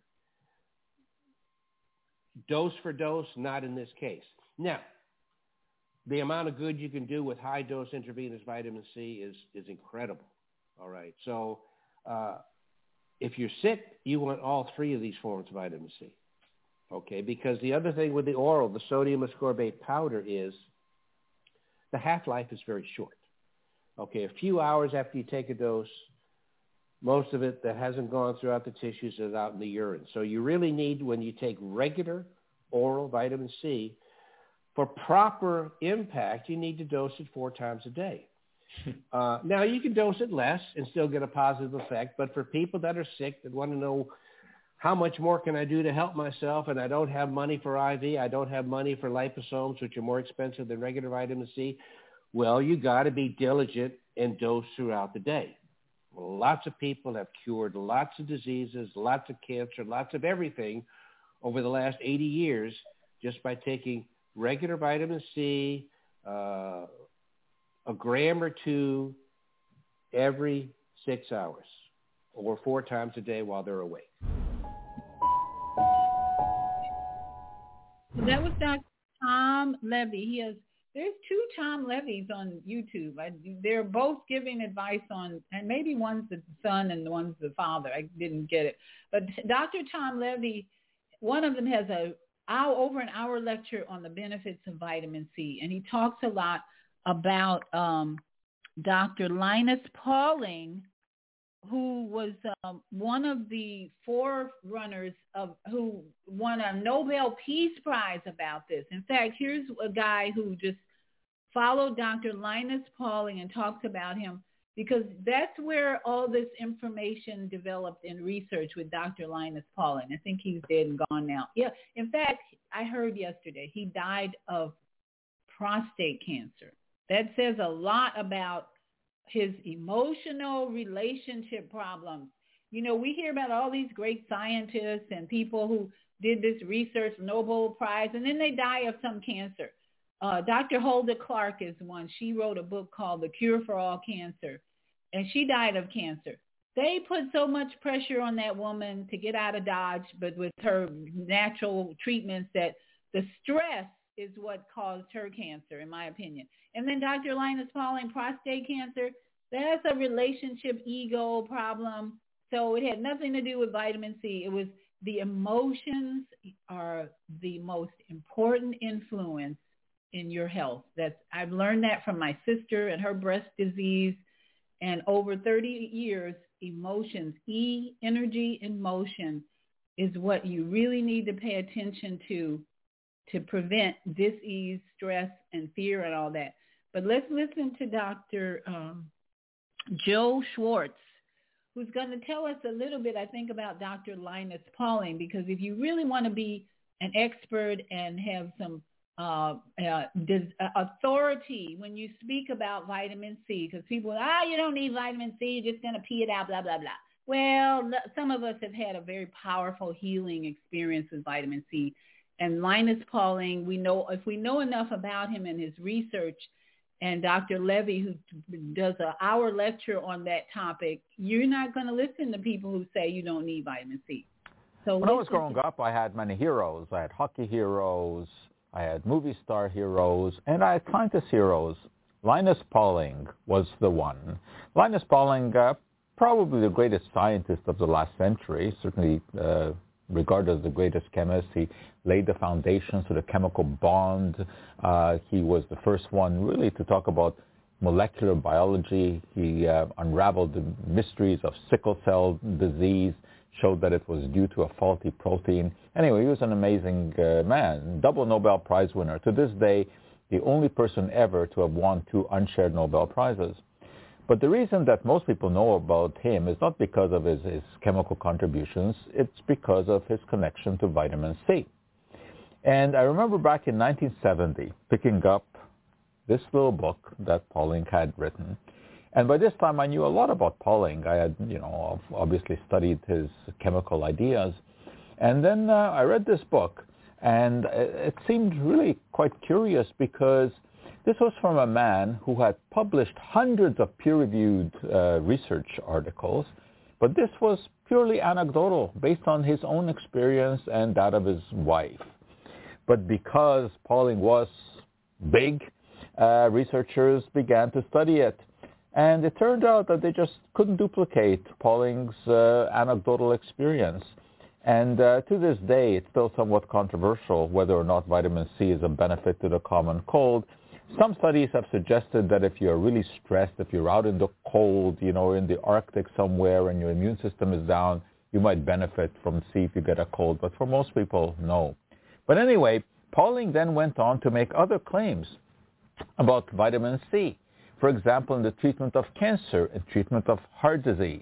Dose for dose, not in this case. Now, the amount of good you can do with high-dose intravenous vitamin C is incredible, all right? So if you're sick, you want all three of these forms of vitamin C, okay? Because the other thing with the oral, the sodium ascorbate powder, is the half-life is very short. Okay, a few hours after you take a dose, most of it that hasn't gone throughout the tissues is out in the urine. So you really need, when you take regular oral vitamin C, for proper impact, you need to dose it 4 times a day. Now, you can dose it less and still get a positive effect, but for people that are sick that want to know how much more can I do to help myself, and I don't have money for IV, I don't have money for liposomes, which are more expensive than regular vitamin C, well, you got to be diligent and dose throughout the day. Lots of people have cured lots of diseases, lots of cancer, lots of everything over the last 80 years just by taking regular vitamin C, a gram or 2 every 6 hours or 4 times a day while they're awake. That was Dr. Tom Levy. There's 2 Tom Levies on YouTube. They're both giving advice on, and maybe one's the son and one's the father. I didn't get it. But Dr. Tom Levy, one of them has over an hour lecture on the benefits of vitamin C. And he talks a lot about Dr. Linus Pauling, who was one of the forerunners who won a Nobel Peace Prize about this. In fact, here's a guy who just followed Dr. Linus Pauling and talks about him, because that's where all this information developed in research with Dr. Linus Pauling. I think he's dead and gone now. Yeah, in fact, I heard yesterday he died of prostate cancer. That says a lot about his emotional relationship problems. You know, we hear about all these great scientists and people who did this research, Nobel Prize, and then they die of some cancer. Dr. Hulda Clark is one. She wrote a book called The Cure for All Cancer, and she died of cancer. They put so much pressure on that woman to get out of Dodge, but with her natural treatments, that the stress is what caused her cancer, in my opinion. And then Dr. Linus Pauling, prostate cancer, that's a relationship ego problem. So it had nothing to do with vitamin C. It was the emotions are the most important influence in your health. I've learned that from my sister and her breast disease. And over 30 years, emotions, energy in motion, is what you really need to pay attention to prevent dis-ease, stress, and fear and all that. But let's listen to Dr. Joe Schwartz, who's going to tell us a little bit, I think, about Dr. Linus Pauling, because if you really want to be an expert and have some authority when you speak about vitamin C, because people, you don't need vitamin C, you're just going to pee it out, blah, blah, blah. Well, some of us have had a very powerful healing experience with vitamin C. And Linus Pauling, if we know enough about him and his research, and Dr. Levy, who does an hour lecture on that topic, you're not going to listen to people who say you don't need vitamin C. So when I was growing up, I had many heroes. I had hockey heroes, I had movie star heroes, and I had scientist heroes. Linus Pauling was the one. Linus Pauling, probably the greatest scientist of the last century, certainly regarded as the greatest chemist. He laid the foundations for the chemical bond. He was the first one really to talk about molecular biology. He unraveled the mysteries of sickle cell disease, showed that it was due to a faulty protein. Anyway, he was an amazing man, double Nobel Prize winner. To this day, the only person ever to have won 2 unshared Nobel Prizes. But the reason that most people know about him is not because of his chemical contributions, it's because of his connection to vitamin C. And I remember back in 1970 picking up this little book that Pauling had written. And by this time I knew a lot about Pauling. I had, obviously studied his chemical ideas. And then I read this book, and it seemed really quite curious because this was from a man who had published hundreds of peer-reviewed research articles, but this was purely anecdotal, based on his own experience and that of his wife. But because Pauling was big, researchers began to study it. And it turned out that they just couldn't duplicate Pauling's anecdotal experience. And to this day, it's still somewhat controversial whether or not vitamin C is a benefit to the common cold. Some studies have suggested that if you're really stressed, if you're out in the cold, in the Arctic somewhere and your immune system is down, you might benefit from C if you get a cold. But for most people, no. But anyway, Pauling then went on to make other claims about vitamin C. For example, in the treatment of cancer and treatment of heart disease.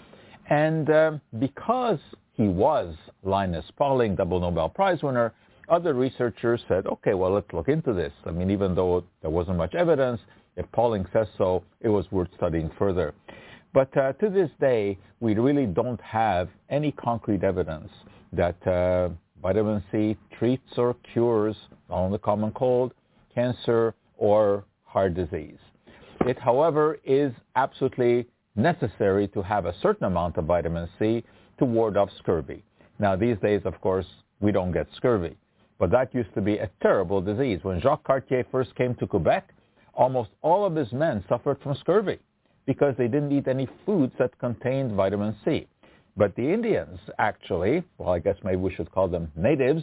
And because he was Linus Pauling, double Nobel Prize winner, other researchers said, okay, well, let's look into this. I mean, even though there wasn't much evidence, if Pauling says so, it was worth studying further. But to this day, we really don't have any concrete evidence that vitamin C treats or cures not only common cold, cancer, or heart disease. It, however, is absolutely necessary to have a certain amount of vitamin C to ward off scurvy. Now, these days, of course, we don't get scurvy. But that used to be a terrible disease. When Jacques Cartier first came to Quebec, almost all of his men suffered from scurvy because they didn't eat any foods that contained vitamin C. But the Indians actually, well, I guess maybe we should call them natives,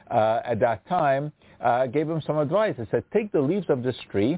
at that time, gave him some advice. They said, take the leaves of this tree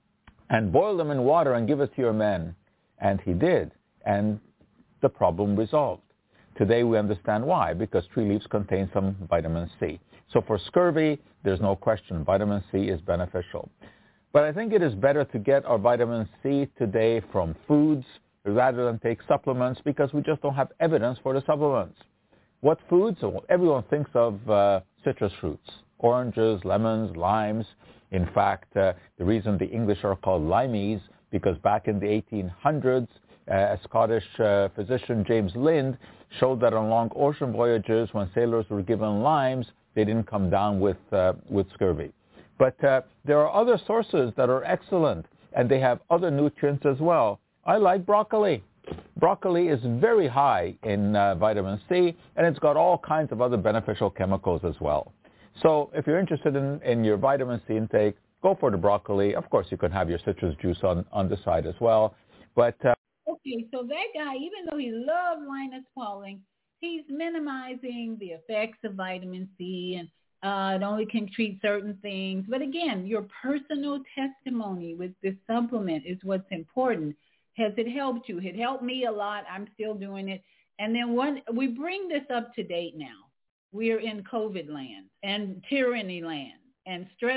and boil them in water and give it to your men. And he did. And the problem resolved. Today we understand why, because tree leaves contain some vitamin C. So for scurvy, there's no question vitamin C is beneficial. But I think it is better to get our vitamin C today from foods rather than take supplements because we just don't have evidence for the supplements. What foods? Well, everyone thinks of citrus fruits, oranges, lemons, limes. In fact, the reason the English are called limeys, because back in the 1800s, a Scottish physician, James Lind, showed that on long ocean voyages, when sailors were given limes, they didn't come down with scurvy. But there are other sources that are excellent, and they have other nutrients as well. I like broccoli. Broccoli is very high in vitamin C, and it's got all kinds of other beneficial chemicals as well. So if you're interested in your vitamin C intake, go for the broccoli. Of course, you can have your citrus juice on the side as well. But okay, so that guy, even though he loved Linus Pauling, he's minimizing the effects of vitamin C and it only can treat certain things. But again, your personal testimony with this supplement is what's important. Has it helped you? It helped me a lot. I'm still doing it. And then we bring this up to date now. We're in COVID land and tyranny land and stress,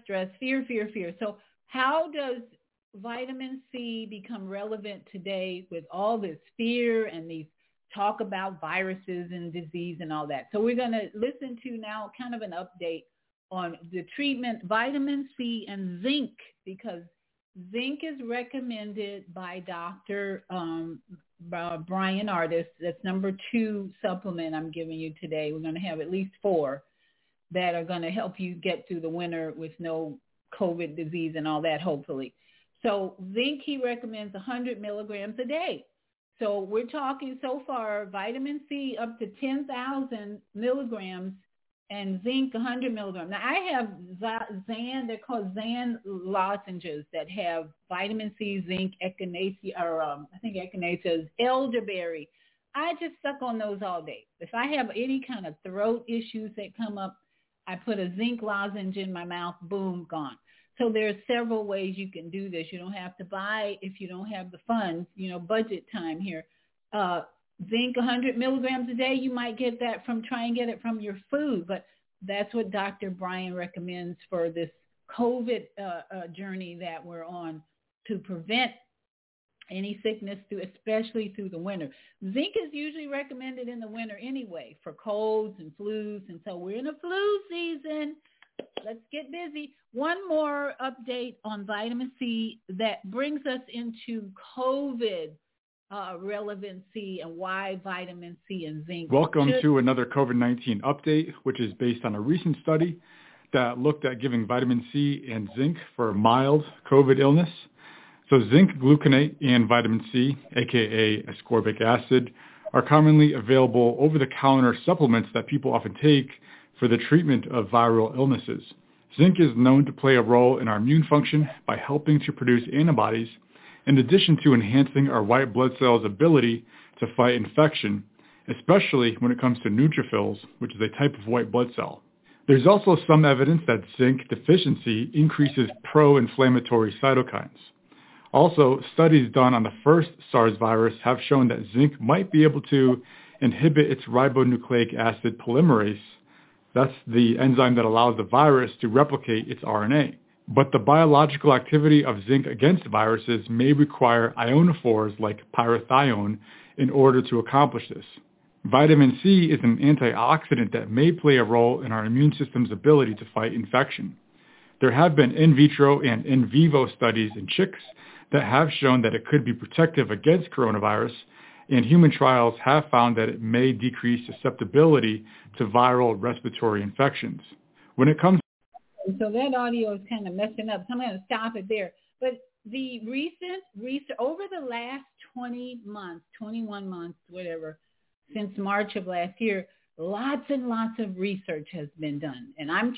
fear. So how does vitamin C become relevant today with all this fear and these talk about viruses and disease and all that? So we're going to listen to now kind of an update on the treatment, vitamin C and zinc, because zinc is recommended by Dr. Brian Artis. That's number 2 supplement I'm giving you today. We're going to have at least 4 that are going to help you get through the winter with no COVID disease and all that, hopefully. So zinc, he recommends 100 milligrams a day. So we're talking so far vitamin C up to 10,000 milligrams and zinc 100 milligrams. Now I have Zan, they're called Zan lozenges that have vitamin C, zinc, echinacea, or I think echinacea is elderberry. I just suck on those all day. If I have any kind of throat issues that come up, I put a zinc lozenge in my mouth, boom, gone. So there are several ways you can do this. You don't have to buy if you don't have the funds, budget time here. Zinc 100 milligrams a day, you might get that try and get it from your food. But that's what Dr. Brian recommends for this COVID journey that we're on to prevent any sickness, especially through the winter. Zinc is usually recommended in the winter anyway for colds and flus. And so we're in a flu season. Let's get busy. One more update on vitamin C that brings us into COVID relevancy and why vitamin C and zinc. Welcome to another COVID-19 update, which is based on a recent study that looked at giving vitamin C and zinc for mild COVID illness. So zinc gluconate and vitamin C, aka ascorbic acid, are commonly available over-the-counter supplements that people often take for the treatment of viral illnesses. Zinc is known to play a role in our immune function by helping to produce antibodies, in addition to enhancing our white blood cells' ability to fight infection, especially when it comes to neutrophils, which is a type of white blood cell. There's also some evidence that zinc deficiency increases pro-inflammatory cytokines. Also, studies done on the first SARS virus have shown that zinc might be able to inhibit its ribonucleic acid polymerase. That's the enzyme that allows the virus to replicate its RNA. But the biological activity of zinc against viruses may require ionophores like pyrithione in order to accomplish this. Vitamin C is an antioxidant that may play a role in our immune system's ability to fight infection. There have been in vitro and in vivo studies in chicks that have shown that it could be protective against coronavirus, and human trials have found that it may decrease susceptibility to viral respiratory infections. When it comes So that audio is kind of messing up, so I'm going to stop it there. But the recent research over the last 21 months, whatever, since March of last year, lots and lots of research has been done. And I'm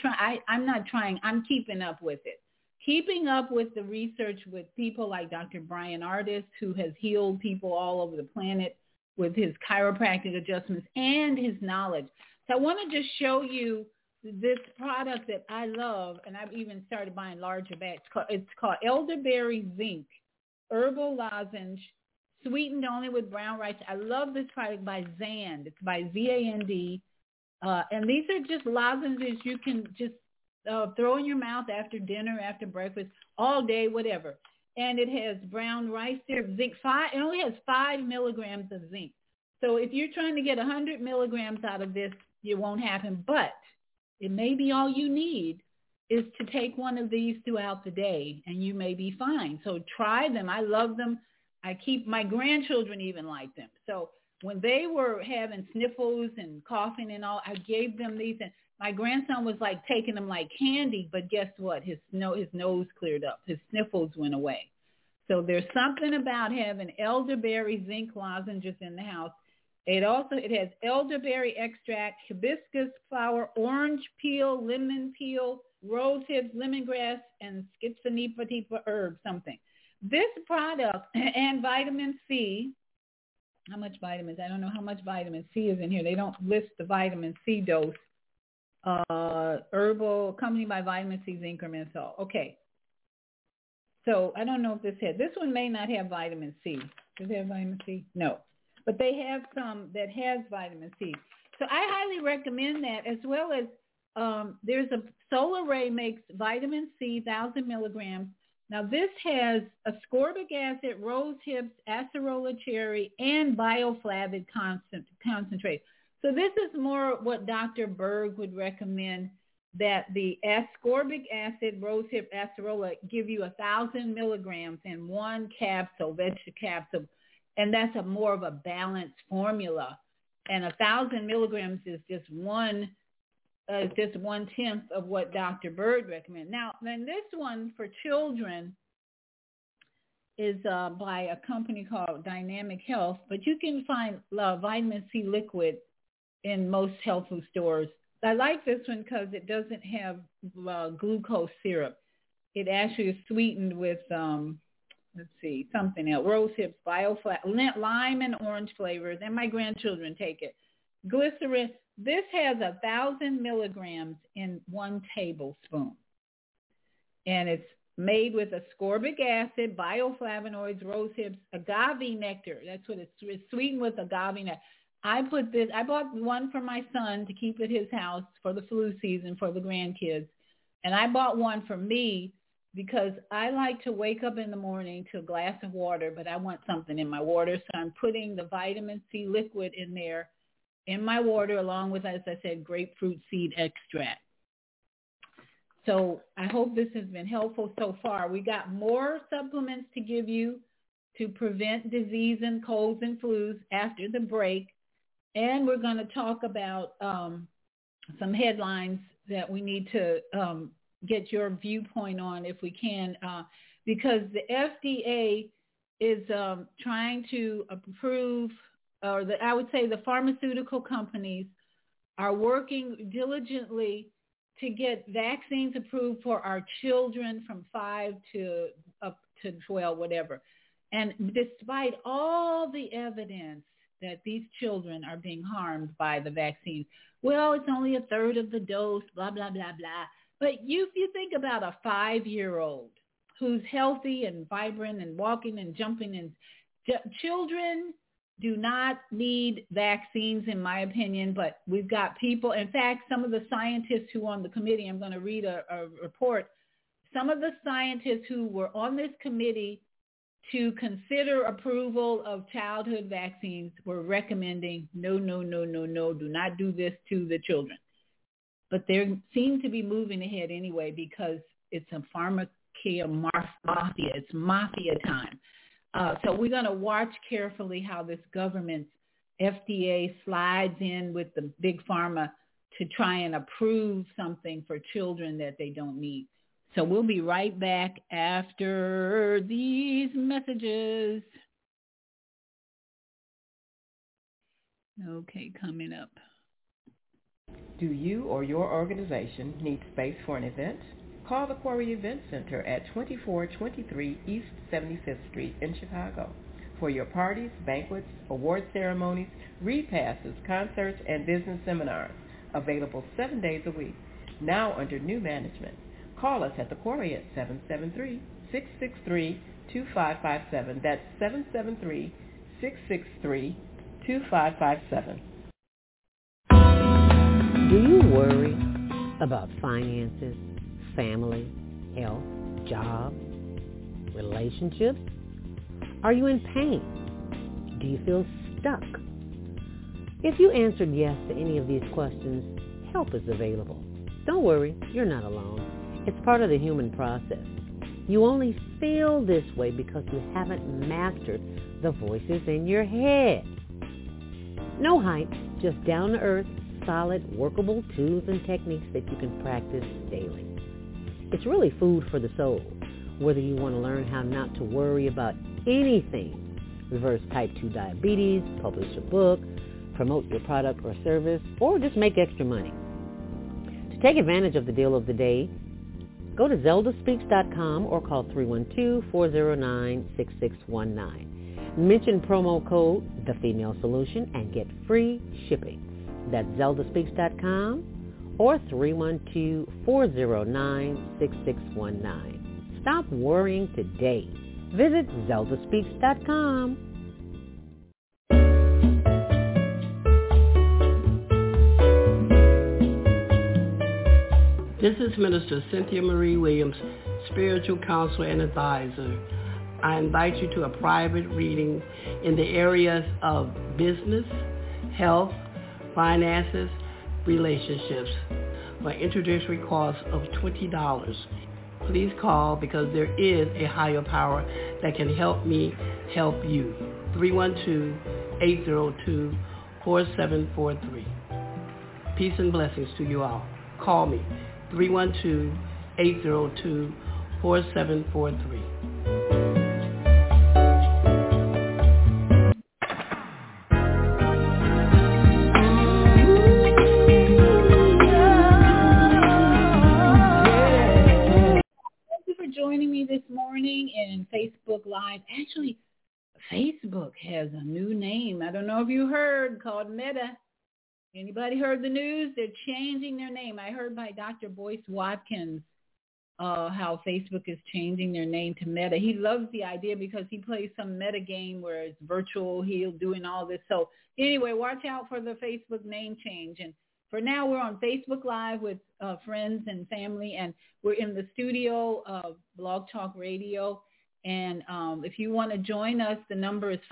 keeping up with it. Keeping up with the research with people like Dr. Brian Artis, who has healed people all over the planet with his chiropractic adjustments and his knowledge. So I want to just show you this product that I love, and I've even started buying larger bags. It's called Elderberry Zinc Herbal Lozenge, sweetened only with brown rice. I love this product by Zand. It's by Z-A-N-D. And these are just lozenges you can just throw in your mouth after dinner, after breakfast, all day, whatever. And it has brown rice there, zinc. It only has 5 milligrams of zinc. So if you're trying to get 100 milligrams out of this, it won't happen. But it may be all you need is to take one of these throughout the day, and you may be fine. So try them. I love them. My grandchildren even like them. So when they were having sniffles and coughing and all, I gave them these. And my grandson was like taking them like candy, but guess what? His nose cleared up. His sniffles went away. So there's something about having elderberry zinc lozenges in the house. It has elderberry extract, hibiscus flower, orange peel, lemon peel, rose hips, lemongrass, and schizophrenia herb something. This product and vitamin C, how much vitamins? I don't know how much vitamin C is in here. They don't list the vitamin C dose. Herbal, accompanied by vitamin C, zinc, or menthol. Okay. So I don't know if this one may not have vitamin C. Does it have vitamin C? No. But they have some that has vitamin C. So I highly recommend that, as well as there's a Solar Ray makes vitamin C, 1,000 milligrams. Now this has ascorbic acid, rose hips, acerola cherry, and bioflavin concentrate. So this is more what Dr. Berg would recommend, that the ascorbic acid, rosehip, acerola give you 1,000 milligrams in one capsule, vegetable capsule. And that's more of a balanced formula. And 1,000 milligrams is just 1/10 of what Dr. Bird recommends. Now, then this one for children is by a company called Dynamic Health, but you can find vitamin C liquid in most health food stores. I like this one because it doesn't have glucose syrup. It actually is sweetened with, something else, rose hips, lime and orange flavors, and my grandchildren take it. Glycerin. This has 1,000 milligrams in 1 tablespoon. And it's made with ascorbic acid, bioflavonoids, rose hips, agave nectar. That's what it's sweetened with, agave nectar. I bought one for my son to keep at his house for the flu season for the grandkids. And I bought one for me because I like to wake up in the morning to a glass of water, but I want something in my water. So I'm putting the vitamin C liquid in there in my water along with, as I said, grapefruit seed extract. So I hope this has been helpful so far. We got more supplements to give you to prevent disease and colds and flus after the break. And we're going to talk about some headlines that we need to get your viewpoint on if we can, because the FDA is trying to approve, I would say the pharmaceutical companies are working diligently to get vaccines approved for our children from 5 to up to 12, whatever. And despite all the evidence that these children are being harmed by the vaccines, well, it's only 1/3 of the dose, blah, blah, blah, blah. But if you think about a 5-year-old who's healthy and vibrant and walking and jumping, and children do not need vaccines, in my opinion, but we've got people. In fact, some of the scientists who are on the committee, I'm going to read a report, some of the scientists who were on this committee to consider approval of childhood vaccines were recommending no, do not do this to the children. But they seem to be moving ahead anyway because it's a pharmacia mafia. It's mafia time. So we're going to watch carefully how this government's FDA slides in with the big pharma to try and approve something for children that they don't need. So we'll be right back after these messages. Okay, coming up. Do you or your organization need space for an event? Call the Quarry Event Center at 2423 East 75th Street in Chicago for your parties, banquets, award ceremonies, repasses, concerts, and business seminars. Available 7 days a week. Now under new management. Call us at the Quarry at 773-663-2557. That's 773-663-2557. Do you worry about finances, family, health, job, relationships? Are you in pain? Do you feel stuck? If you answered yes to any of these questions, help is available. Don't worry, you're not alone. It's part of the human process. You only feel this way because you haven't mastered the voices in your head. No hype, just down-to-earth, solid, workable tools and techniques that you can practice daily. It's really food for the soul, whether you want to learn how not to worry about anything, reverse type 2 diabetes, publish a book, promote your product or service, or just make extra money. To take advantage of the deal of the day, go to zeldaspeaks.com or call 312-409-6619. Mention promo code The Female Solution and get free shipping. That's zeldaspeaks.com or 312-409-6619. Stop worrying today. Visit zeldaspeaks.com. This is Minister Cynthia Marie Williams, spiritual counselor and advisor. I invite you to a private reading in the areas of business, health, finances, relationships for an introductory cost of $20. Please call because there is a higher power that can help me help you. 312-802-4743. Peace and blessings to you all. Call me, 312-802-4743. Joining me this morning in Facebook Live. Actually, Facebook has a new name. I don't know if you heard, called Meta. Anybody heard the news? They're changing their name. I heard by Dr. Boyce Watkins how Facebook is changing their name to Meta. He loves the idea because he plays some meta game where it's virtual. He'll doing all this. So anyway, watch out for the Facebook name change. And for now, we're on Facebook Live with friends and family, and we're in the studio of Blog Talk Radio. And if you want to join us, the number is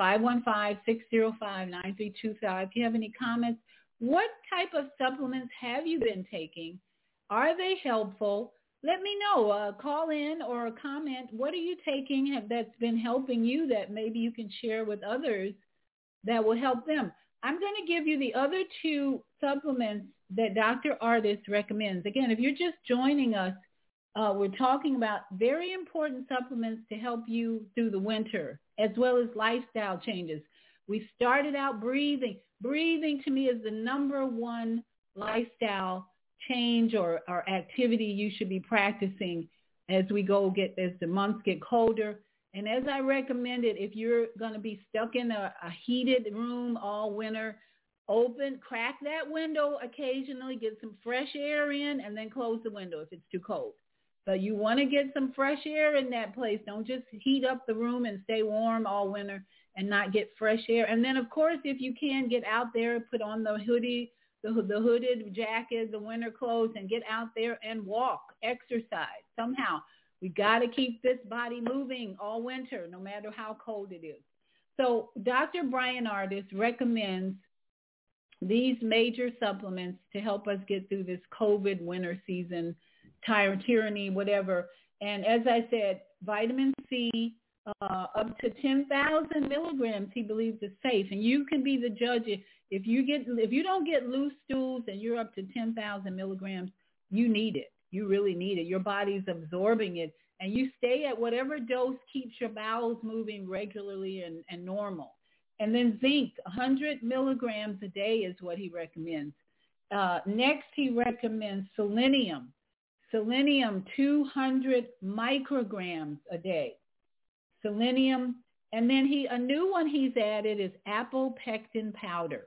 515-605-9325. If you have any comments, what type of supplements have you been taking? Are they helpful? Let me know. Call in or comment. What are you taking that's been helping you that maybe you can share with others that will help them? I'm going to give you the other two supplements that Dr. Ardis recommends. Again, if you're just joining us, we're talking about very important supplements to help you through the winter, as well as lifestyle changes. We started out breathing. Breathing to me is the number one lifestyle change or activity you should be practicing as we as the months get colder. And as I recommended, if you're going to be stuck in a heated room all winter, crack that window occasionally, get some fresh air in, and then close the window if it's too cold. But you want to get some fresh air in that place. Don't just heat up the room and stay warm all winter and not get fresh air. And then, of course, if you can, get out there, put on the hoodie, the hooded jacket, the winter clothes, and get out there and walk, exercise somehow. We got to keep this body moving all winter, no matter how cold it is. So Dr. Bryan Ardis recommends these major supplements to help us get through this COVID winter season, tyranny, whatever. And as I said, vitamin C, up to 10,000 milligrams, he believes is safe. And you can be the judge. If you don't get loose stools and you're up to 10,000 milligrams, you need it. You really need it. Your body's absorbing it. And you stay at whatever dose keeps your bowels moving regularly and normal. And then zinc, 100 milligrams a day is what he recommends. Next, he recommends selenium. Selenium, 200 micrograms a day. Selenium. And then a new one he's added is apple pectin powder.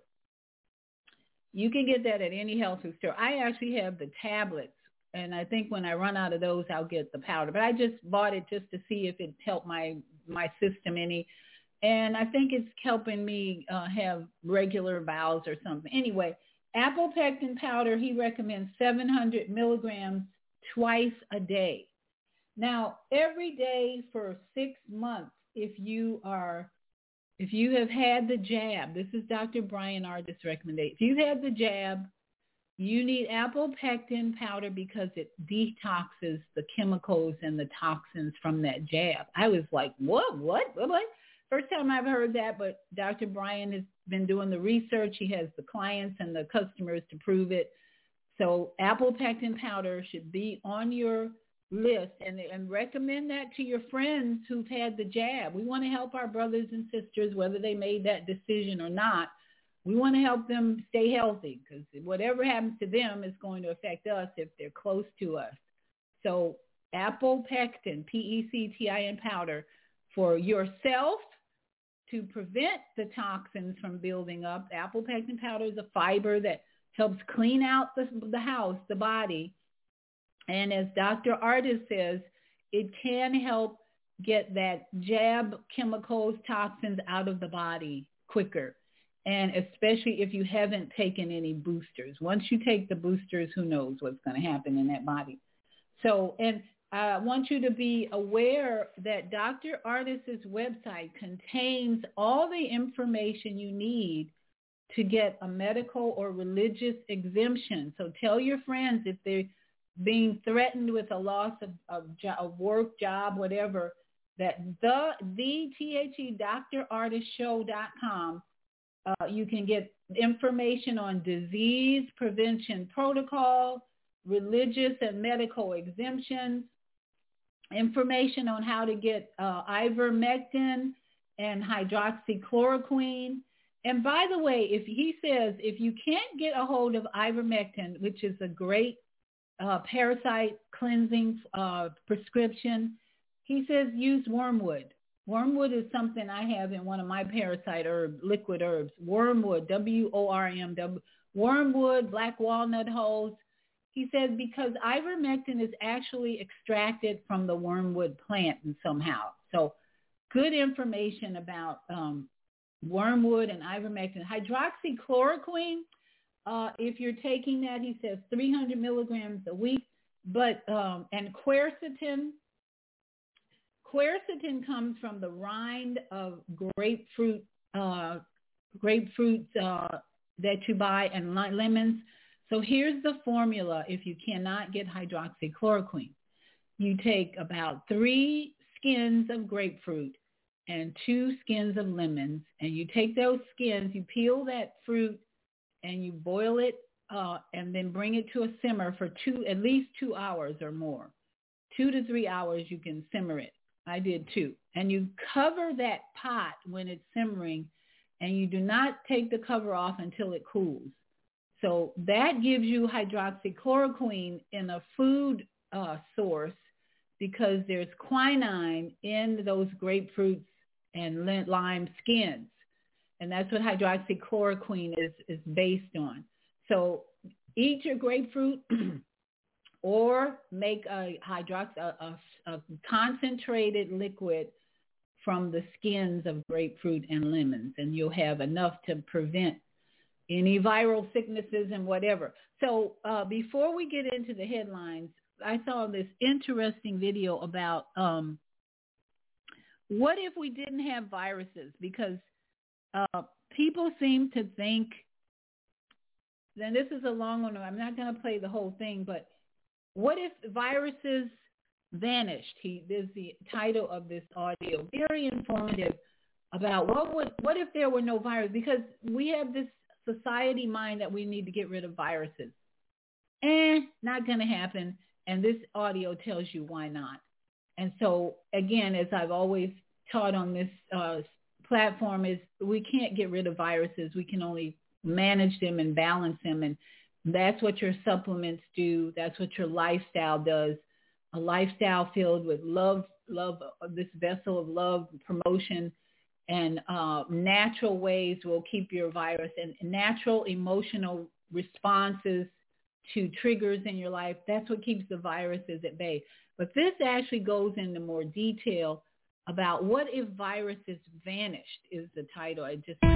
You can get that at any health food store. I actually have the tablets. And I think when I run out of those, I'll get the powder. But I just bought it just to see if it helped my system any. And I think it's helping me have regular bowels or something. Anyway, apple pectin powder, he recommends 700 milligrams twice a day. Now, every day for 6 months, if you have had the jab, this is Dr. Bryan Ardis' recommendation. If you've had the jab, you need apple pectin powder because it detoxes the chemicals and the toxins from that jab. I was like, what? First time I've heard that, but Dr. Bryan has been doing the research. He has the clients and the customers to prove it. So apple pectin powder should be on your list, and recommend that to your friends who've had the jab. We want to help our brothers and sisters, whether they made that decision or not. We want to help them stay healthy because whatever happens to them is going to affect us if they're close to us. So apple pectin, Pectin powder for yourself to prevent the toxins from building up. Apple pectin powder is a fiber that helps clean out the house, the body. And as Dr. Ardis says, it can help get that jab chemicals, toxins out of the body quicker. And especially if you haven't taken any boosters. Once you take the boosters, who knows what's going to happen in that body. So, and I want you to be aware that Dr. Ardis' website contains all the information you need to get a medical or religious exemption. So tell your friends if they're being threatened with a loss of work, job, whatever, That drartistshow.com. You can get information on disease prevention protocol, religious and medical exemptions, information on how to get ivermectin and hydroxychloroquine. And by the way, if he says if you can't get a hold of ivermectin, which is a great parasite cleansing prescription, he says use wormwood. Wormwood is something I have in one of my parasite liquid herbs. Wormwood, W-O-R-M, wormwood, black walnut hulls. He says because ivermectin is actually extracted from the wormwood plant and somehow. So good information about wormwood and ivermectin. Hydroxychloroquine, if you're taking that, he says 300 milligrams a week. But and quercetin. Quercetin comes from the rind of grapefruit that you buy and lemons. So here's the formula if you cannot get hydroxychloroquine. You take about 3 skins of grapefruit and 2 skins of lemons, and you take those skins, you peel that fruit, and you boil it and then bring it to a simmer for at least 2 hours or more. 2 to 3 hours you can simmer it. I did too. And you cover that pot when it's simmering, and you do not take the cover off until it cools. So that gives you hydroxychloroquine in a food source because there's quinine in those grapefruits and lime skins. And that's what hydroxychloroquine is based on. So eat your grapefruit or make a concentrated liquid from the skins of grapefruit and lemons, and you'll have enough to prevent any viral sicknesses and whatever. So before we get into the headlines, I saw this interesting video about what if we didn't have viruses? Because people seem to think, and this is a long one, I'm not going to play the whole thing, but what if viruses vanished? There's the title of this audio, very informative about what if there were no virus? Because we have this society mind that we need to get rid of viruses. Not going to happen. And this audio tells you why not. And so, again, as I've always taught on this platform, is we can't get rid of viruses. We can only manage them and balance them. And that's what your supplements do. That's what your lifestyle does. A lifestyle filled with love, this vessel of love, promotion, and natural ways will keep your virus, and natural emotional responses to triggers in your life. That's what keeps the viruses at bay. But this actually goes into more detail about what if viruses vanished is the title. I just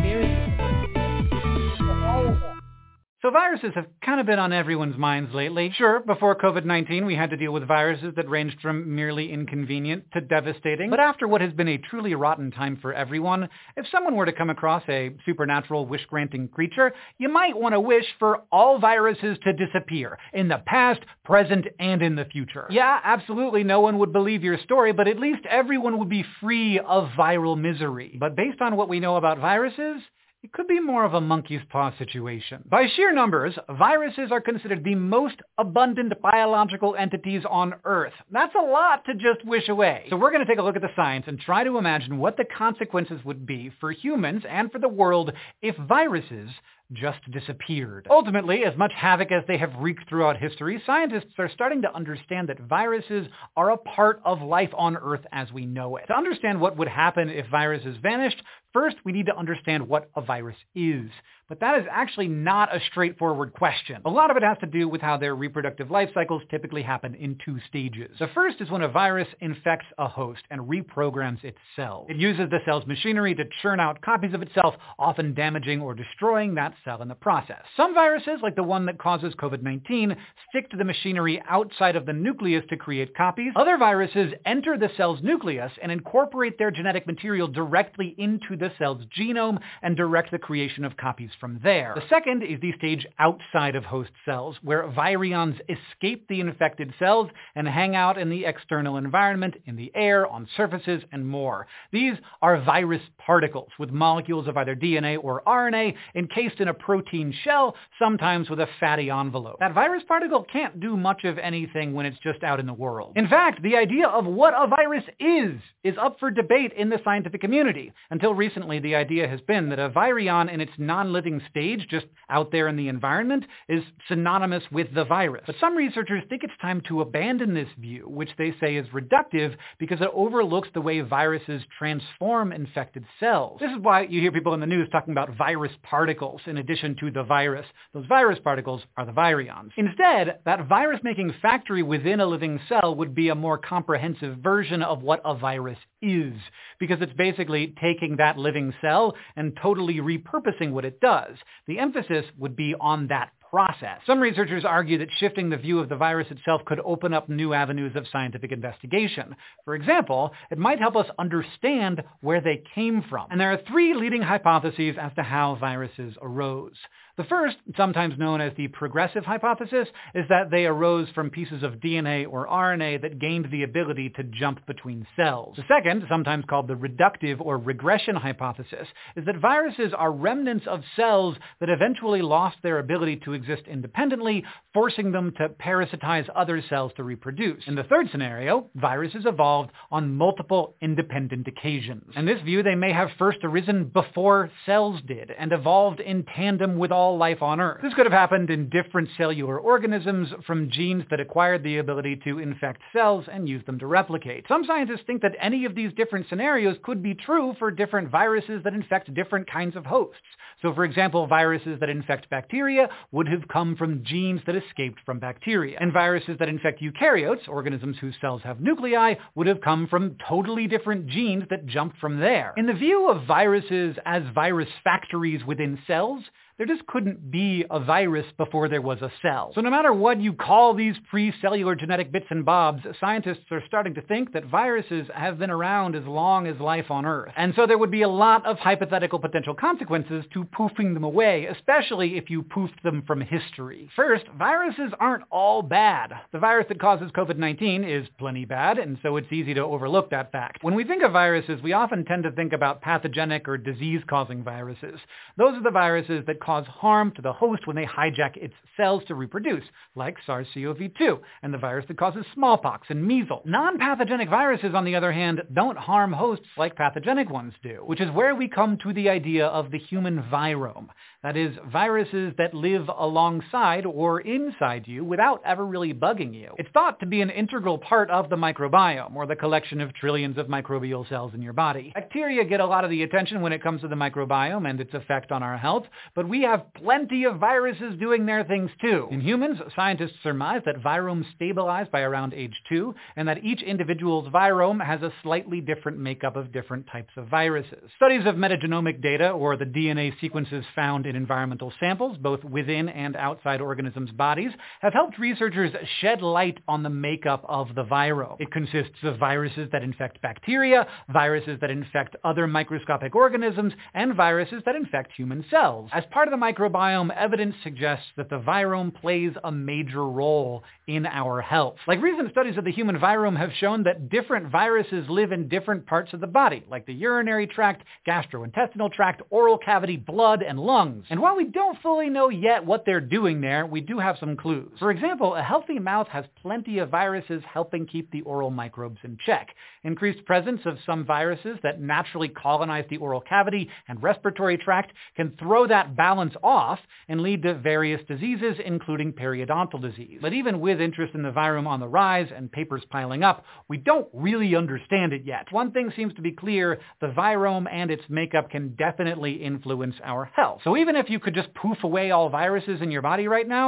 So viruses have kind of been on everyone's minds lately. Sure, before COVID-19, we had to deal with viruses that ranged from merely inconvenient to devastating. But after what has been a truly rotten time for everyone, if someone were to come across a supernatural wish-granting creature, you might want to wish for all viruses to disappear in the past, present, and in the future. Yeah, absolutely, no one would believe your story, but at least everyone would be free of viral misery. But based on what we know about viruses, it could be more of a monkey's paw situation. By sheer numbers, viruses are considered the most abundant biological entities on Earth. That's a lot to just wish away. So we're going to take a look at the science and try to imagine what the consequences would be for humans and for the world if viruses just disappeared. Ultimately, as much havoc as they have wreaked throughout history, scientists are starting to understand that viruses are a part of life on Earth as we know it. To understand what would happen if viruses vanished, first we need to understand what a virus is. But that is actually not a straightforward question. A lot of it has to do with how their reproductive life cycles typically happen in 2 stages. The first is when a virus infects a host and reprograms its cells. It uses the cell's machinery to churn out copies of itself, often damaging or destroying that cell in the process. Some viruses, like the one that causes COVID-19, stick to the machinery outside of the nucleus to create copies. Other viruses enter the cell's nucleus and incorporate their genetic material directly into the cell's genome and direct the creation of copies from there. The second is the stage outside of host cells, where virions escape the infected cells and hang out in the external environment, in the air, on surfaces, and more. These are virus particles with molecules of either DNA or RNA encased in a protein shell, sometimes with a fatty envelope. That virus particle can't do much of anything when it's just out in the world. In fact, the idea of what a virus is up for debate in the scientific community. Until recently, the idea has been that a virion in its non-living stage, just out there in the environment, is synonymous with the virus. But some researchers think it's time to abandon this view, which they say is reductive because it overlooks the way viruses transform infected cells. This is why you hear people in the news talking about virus particles in addition to the virus. Those virus particles are the virions. Instead, that virus-making factory within a living cell would be a more comprehensive version of what a virus is, because it's basically taking that living cell and totally repurposing what it does. The emphasis would be on that process. Some researchers argue that shifting the view of the virus itself could open up new avenues of scientific investigation. For example, it might help us understand where they came from. And there are three leading hypotheses as to how viruses arose. The first, sometimes known as the progressive hypothesis, is that they arose from pieces of DNA or RNA that gained the ability to jump between cells. The second, sometimes called the reductive or regression hypothesis, is that viruses are remnants of cells that eventually lost their ability to exist independently, forcing them to parasitize other cells to reproduce. In the third scenario, viruses evolved on multiple independent occasions. In this view, they may have first arisen before cells did and evolved in tandem with all life on Earth. This could have happened in different cellular organisms, from genes that acquired the ability to infect cells and use them to replicate. Some scientists think that any of these different scenarios could be true for different viruses that infect different kinds of hosts. So for example, viruses that infect bacteria would have come from genes that escaped from bacteria. And viruses that infect eukaryotes, organisms whose cells have nuclei, would have come from totally different genes that jumped from there. In the view of viruses as virus factories within cells, there just couldn't be a virus before there was a cell. So no matter what you call these pre-cellular genetic bits and bobs, scientists are starting to think that viruses have been around as long as life on Earth. And so there would be a lot of hypothetical potential consequences to poofing them away, especially if you poofed them from history. First, viruses aren't all bad. The virus that causes COVID-19 is plenty bad, and so it's easy to overlook that fact. When we think of viruses, we often tend to think about pathogenic or disease-causing viruses. Those are the viruses that cause harm to the host when they hijack its cells to reproduce, like SARS-CoV-2 and the virus that causes smallpox and measles. Non-pathogenic viruses, on the other hand, don't harm hosts like pathogenic ones do, which is where we come to the idea of the human virome. That is, viruses that live alongside or inside you without ever really bugging you. It's thought to be an integral part of the microbiome, or the collection of trillions of microbial cells in your body. Bacteria get a lot of the attention when it comes to the microbiome and its effect on our health, but we have plenty of viruses doing their things too. In humans, scientists surmise that viromes stabilize by around age 2, and that each individual's virome has a slightly different makeup of different types of viruses. Studies of metagenomic data, or the DNA sequences found in environmental samples, both within and outside organisms' bodies, have helped researchers shed light on the makeup of the virome. It consists of viruses that infect bacteria, viruses that infect other microscopic organisms, and viruses that infect human cells. As part of the microbiome, evidence suggests that the virome plays a major role in our health. Like, recent studies of the human virome have shown that different viruses live in different parts of the body, like the urinary tract, gastrointestinal tract, oral cavity, blood, and lungs. And while we don't fully know yet what they're doing there, we do have some clues. For example, a healthy mouth has plenty of viruses helping keep the oral microbes in check. Increased presence of some viruses that naturally colonize the oral cavity and respiratory tract can throw that balance off and lead to various diseases, including periodontal disease. But even with interest in the virome on the rise and papers piling up, we don't really understand it yet. One thing seems to be clear: the virome and its makeup can definitely influence our health. So even if you could just poof away all viruses in your body right now,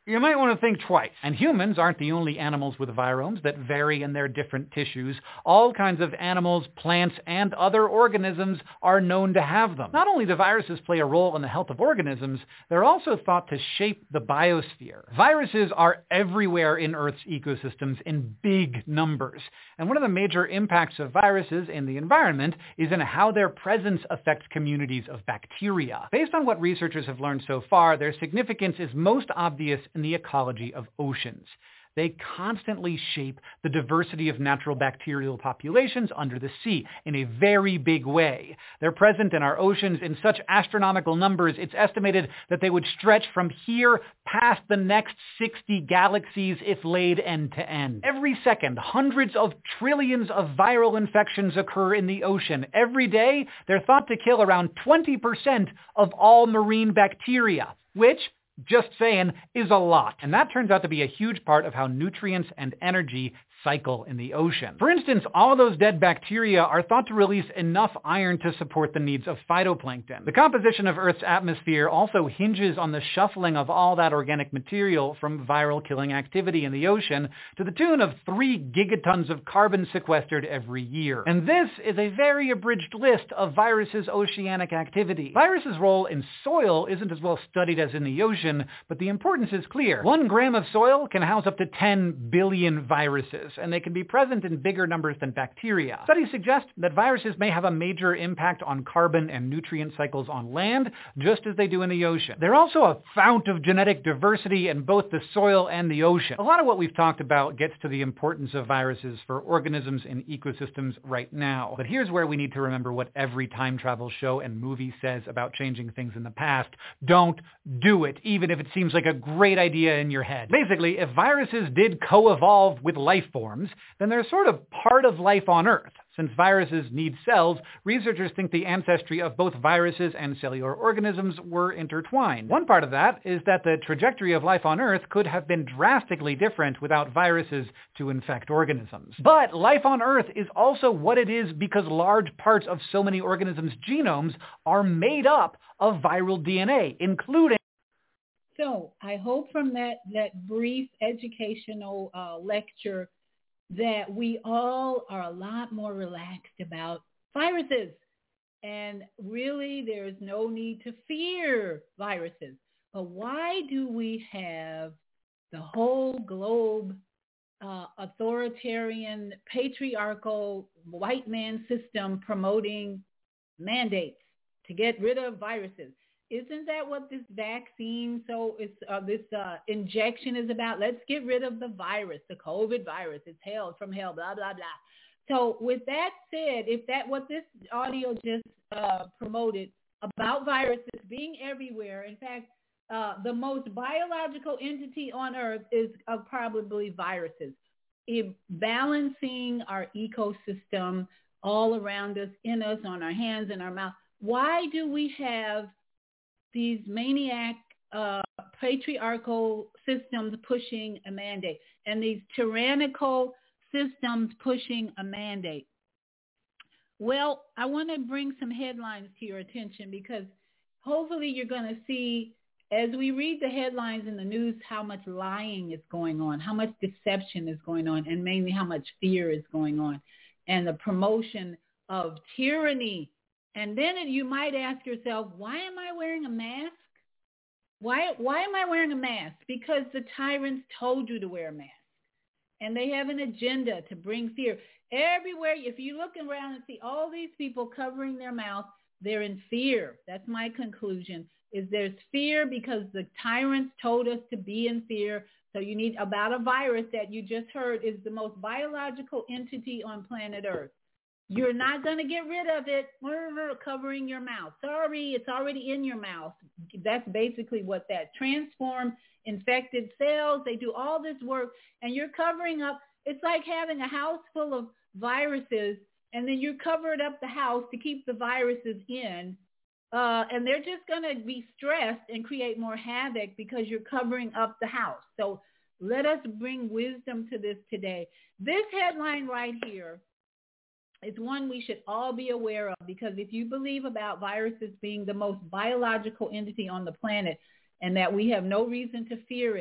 you might want to think twice. And humans aren't the only animals with viromes that vary in their different tissues. All kinds of animals, plants, and other organisms are known to have them. Not only do viruses play a role in the health of organisms, they're also thought to shape the biosphere. Viruses are everywhere in Earth's ecosystems in big numbers. And one of the major impacts of viruses in the environment is in how their presence affects communities of bacteria. Based on what researchers have learned so far, their significance is most obvious in the ecology of oceans. They constantly shape the diversity of natural bacterial populations under the sea in a very big way. They're present in our oceans in such astronomical numbers, it's estimated that they would stretch from here past the next 60 galaxies if laid end to end. Every second, hundreds of trillions of viral infections occur in the ocean. Every day, they're thought to kill around 20% of all marine bacteria, which, just saying, is a lot. And that turns out to be a huge part of how nutrients and energy cycle in the ocean. For instance, all of those dead bacteria are thought to release enough iron to support the needs of phytoplankton. The composition of Earth's atmosphere also hinges on the shuffling of all that organic material from viral killing activity in the ocean to the tune of 3 gigatons of carbon sequestered every year. And this is a very abridged list of viruses' oceanic activity. Viruses' role in soil isn't as well studied as in the ocean, but the importance is clear. 1 gram of soil can house up to 10 billion viruses, and they can be present in bigger numbers than bacteria. Studies suggest that viruses may have a major impact on carbon and nutrient cycles on land, just as they do in the ocean. They're also a fount of genetic diversity in both the soil and the ocean. A lot of what we've talked about gets to the importance of viruses for organisms in ecosystems right now. But here's where we need to remember what every time travel show and movie says about changing things in the past. Don't do it, even if it seems like a great idea in your head. Basically, if viruses did co-evolve with life forms, then they're sort of part of life on Earth. Since viruses need cells, researchers think the ancestry of both viruses and cellular organisms were intertwined. One part of that is that the trajectory of life on Earth could have been drastically different without viruses to infect organisms. But life on Earth is also what it is because large parts of so many organisms' genomes are made up of viral DNA, including... So I hope from that brief educational lecture that we all are a lot more relaxed about viruses. And really, there's no need to fear viruses. But why do we have the whole globe authoritarian, patriarchal, white man system promoting mandates to get rid of viruses? Isn't that what this vaccine, this injection is about? Let's get rid of the virus, the COVID virus. It's hell from hell, blah, blah, blah. So with that said, if that what this audio just promoted about viruses being everywhere, in fact, the most biological entity on Earth is probably viruses. Balancing our ecosystem all around us, in us, on our hands and our mouth. Why do we have these maniac patriarchal systems pushing a mandate and these tyrannical systems pushing a mandate? Well, I want to bring some headlines to your attention because hopefully you're going to see, as we read the headlines in the news, how much lying is going on, how much deception is going on, and mainly how much fear is going on, and the promotion of tyranny. And then you might ask yourself, why am I wearing a mask? Why am I wearing a mask? Because the tyrants told you to wear a mask. And they have an agenda to bring fear. Everywhere, if you look around and see all these people covering their mouth, they're in fear. That's my conclusion, is there's fear because the tyrants told us to be in fear. So you need about a virus that you just heard is the most biological entity on planet Earth. You're not going to get rid of it, covering your mouth. Sorry, it's already in your mouth. That's basically what that transform infected cells. They do all this work, and you're covering up. It's like having a house full of viruses, and then you covered up the house to keep the viruses in, and they're just going to be stressed and create more havoc because you're covering up the house. So let us bring wisdom to this today. This headline right here, it's one we should all be aware of, because if you believe about viruses being the most biological entity on the planet and that we have no reason to fear it,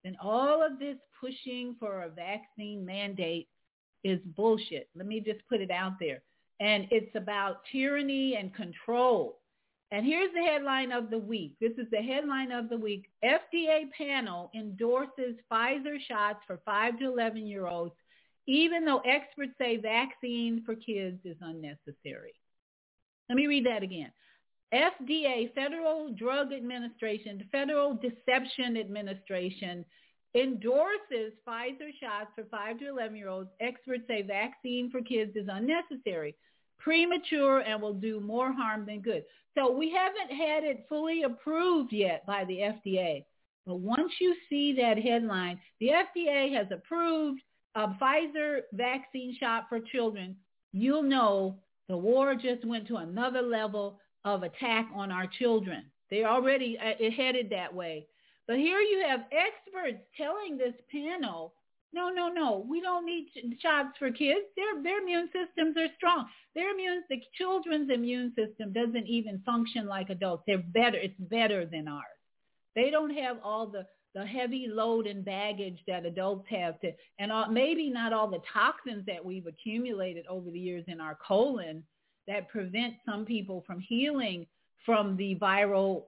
then all of this pushing for a vaccine mandate is bullshit. Let me just put it out there. And it's about tyranny and control. And here's the headline of the week. This is the headline of the week. FDA panel endorses Pfizer shots for 5 to 11-year-olds, even though experts say vaccine for kids is unnecessary. Let me read that again. FDA, Federal Drug Administration, Federal Deception Administration, endorses Pfizer shots for 5 to 11-year-olds. Experts say vaccine for kids is unnecessary, premature, and will do more harm than good. So we haven't had it fully approved yet by the FDA. But once you see that headline, the FDA has approved a Pfizer vaccine shot for children, you'll know the war just went to another level of attack on our children. They're already headed that way. But here you have experts telling this panel, no, we don't need shots for kids. Their immune systems are strong. The children's immune system doesn't even function like adults. They're better. It's better than ours. They don't have all the heavy load and baggage that adults have maybe not all the toxins that we've accumulated over the years in our colon that prevent some people from healing from the viral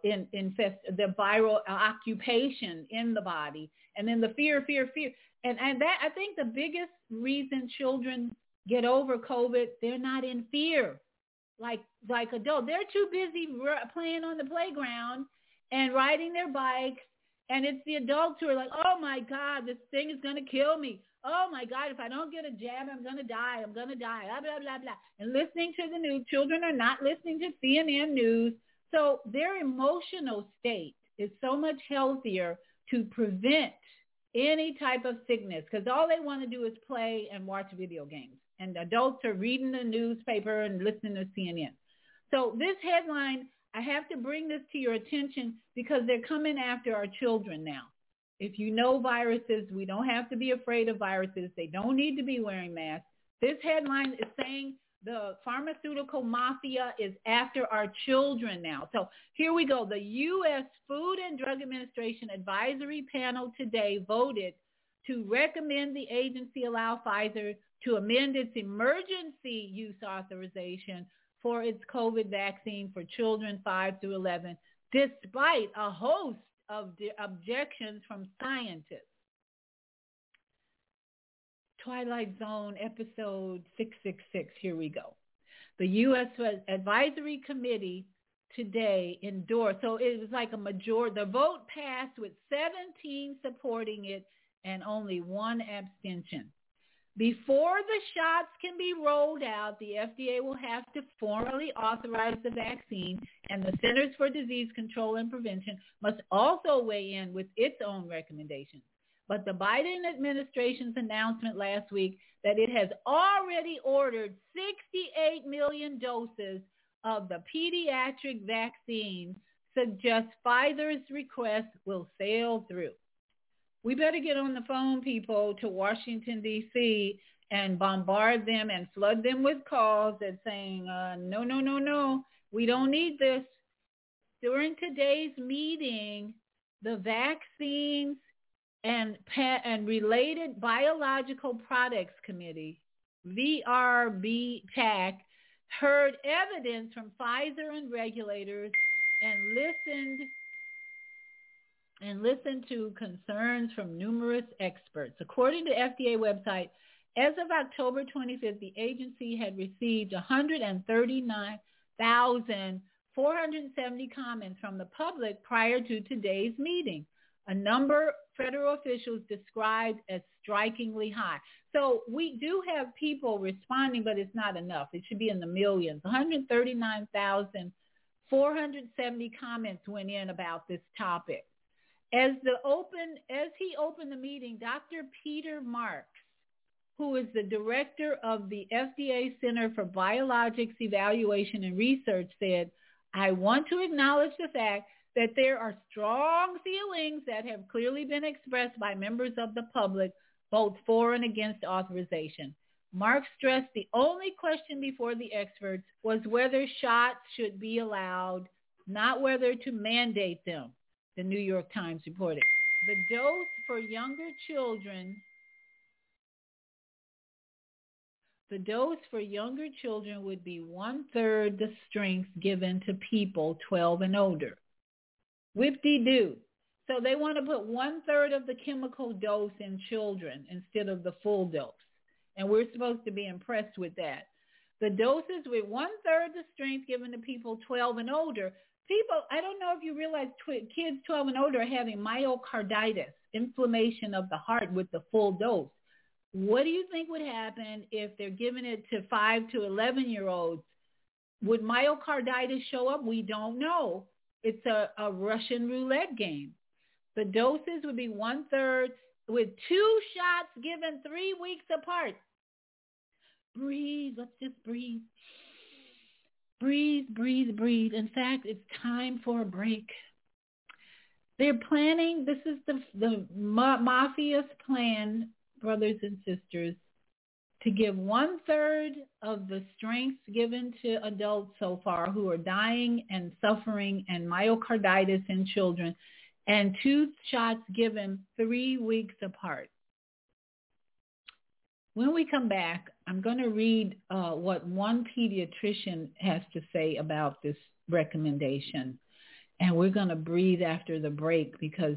the viral occupation in the body, and then the fear. And that, I think the biggest reason children get over COVID, they're not in fear like adults. They're too busy playing on the playground and riding their bikes. And it's the adults who are like, oh, my God, this thing is going to kill me. Oh, my God, if I don't get a jab, I'm going to die. Blah, blah, blah, blah. And listening to the news, children are not listening to CNN news. So their emotional state is so much healthier to prevent any type of sickness, because all they want to do is play and watch video games. And adults are reading the newspaper and listening to CNN. So this headline, I have to bring this to your attention because they're coming after our children now. If you know viruses, we don't have to be afraid of viruses. They don't need to be wearing masks. This headline is saying the pharmaceutical mafia is after our children now. So here we go. The U.S. Food and Drug Administration Advisory Panel today voted to recommend the agency allow Pfizer to amend its emergency use authorization for its COVID vaccine for children 5 through 11, despite a host of objections from scientists. Twilight Zone episode 666, here we go. The U.S. Advisory Committee today endorsed, so it was like a majority, the vote passed with 17 supporting it and only 1 abstention. Before the shots can be rolled out, the FDA will have to formally authorize the vaccine, and the Centers for Disease Control and Prevention must also weigh in with its own recommendations. But the Biden administration's announcement last week that it has already ordered 68 million doses of the pediatric vaccine suggests Pfizer's request will sail through. We better get on the phone, people, to Washington, D.C. and bombard them and flood them with calls that saying, no, we don't need this. During today's meeting, the Vaccines and Related Biological Products Committee, VRBPAC, heard evidence from Pfizer and regulators and listened to concerns from numerous experts. According to FDA website, as of October 25th, the agency had received 139,470 comments from the public prior to today's meeting, a number federal officials described as strikingly high. So we do have people responding, but it's not enough. It should be in the millions. 139,470 comments went in about this topic. As he opened the meeting, Dr. Peter Marks, who is the director of the FDA Center for Biologics Evaluation and Research, said, I want to acknowledge the fact that there are strong feelings that have clearly been expressed by members of the public, both for and against authorization. Marks stressed the only question before the experts was whether shots should be allowed, not whether to mandate them, the New York Times reported. The dose for younger children would be 1/3 the strength given to people 12 and older. Whip-de-doo. So they want to put 1/3 of the chemical dose in children instead of the full dose. And we're supposed to be impressed with that. The doses with 1/3 the strength given to people 12 and older. People, I don't know if you realize kids 12 and older are having myocarditis, inflammation of the heart with the full dose. What do you think would happen if they're giving it to 5 to 11-year-olds? Would myocarditis show up? We don't know. It's a Russian roulette game. The doses would be 1/3 with 2 shots given 3 weeks apart. Breathe. Let's just breathe. Breathe, breathe, breathe. In fact, it's time for a break. They're planning, this is the mafia's plan, brothers and sisters, to give 1/3 of the strength given to adults so far who are dying and suffering and myocarditis in children, and 2 shots given 3 weeks apart. When we come back, I'm going to read what one pediatrician has to say about this recommendation. And we're going to breathe after the break because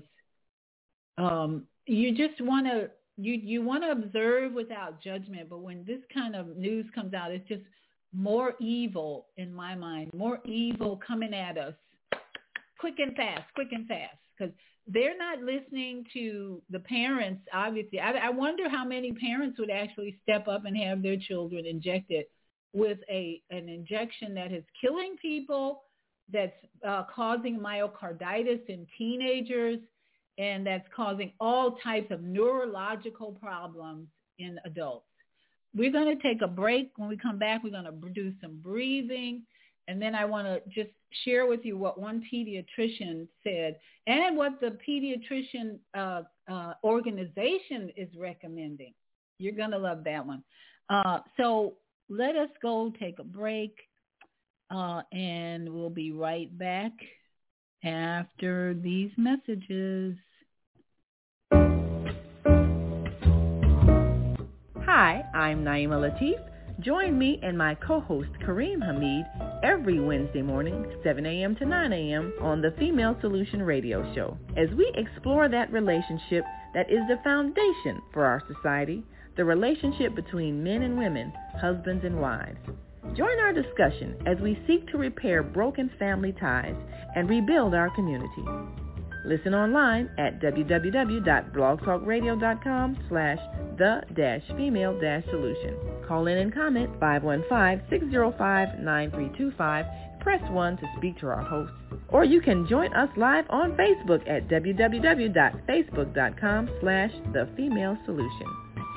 you just want to, you want to observe without judgment. But when this kind of news comes out, it's just more evil in my mind, more evil coming at us quick and fast. Because they're not listening to the parents, obviously. I wonder how many parents would actually step up and have their children injected with an injection that is killing people, that's causing myocarditis in teenagers, and that's causing all types of neurological problems in adults. We're going to take a break. When we come back, we're going to do some breathing. And then I want to just share with you what one pediatrician said and what the pediatrician organization is recommending. You're going to love that one. So let us go take a break, and we'll be right back after these messages. Hi, I'm Naima Latif. Join me and my co-host Kareem Hamid every Wednesday morning, 7 a.m. to 9 a.m. on the Female Solution Radio Show, as we explore that relationship that is the foundation for our society, the relationship between men and women, husbands and wives. Join our discussion as we seek to repair broken family ties and rebuild our community. Listen online at www.blogtalkradio.com/the-female-solution. Call in and comment 515-605-9325. Press 1 to speak to our hosts. Or you can join us live on Facebook at www.facebook.com/the-female-solution.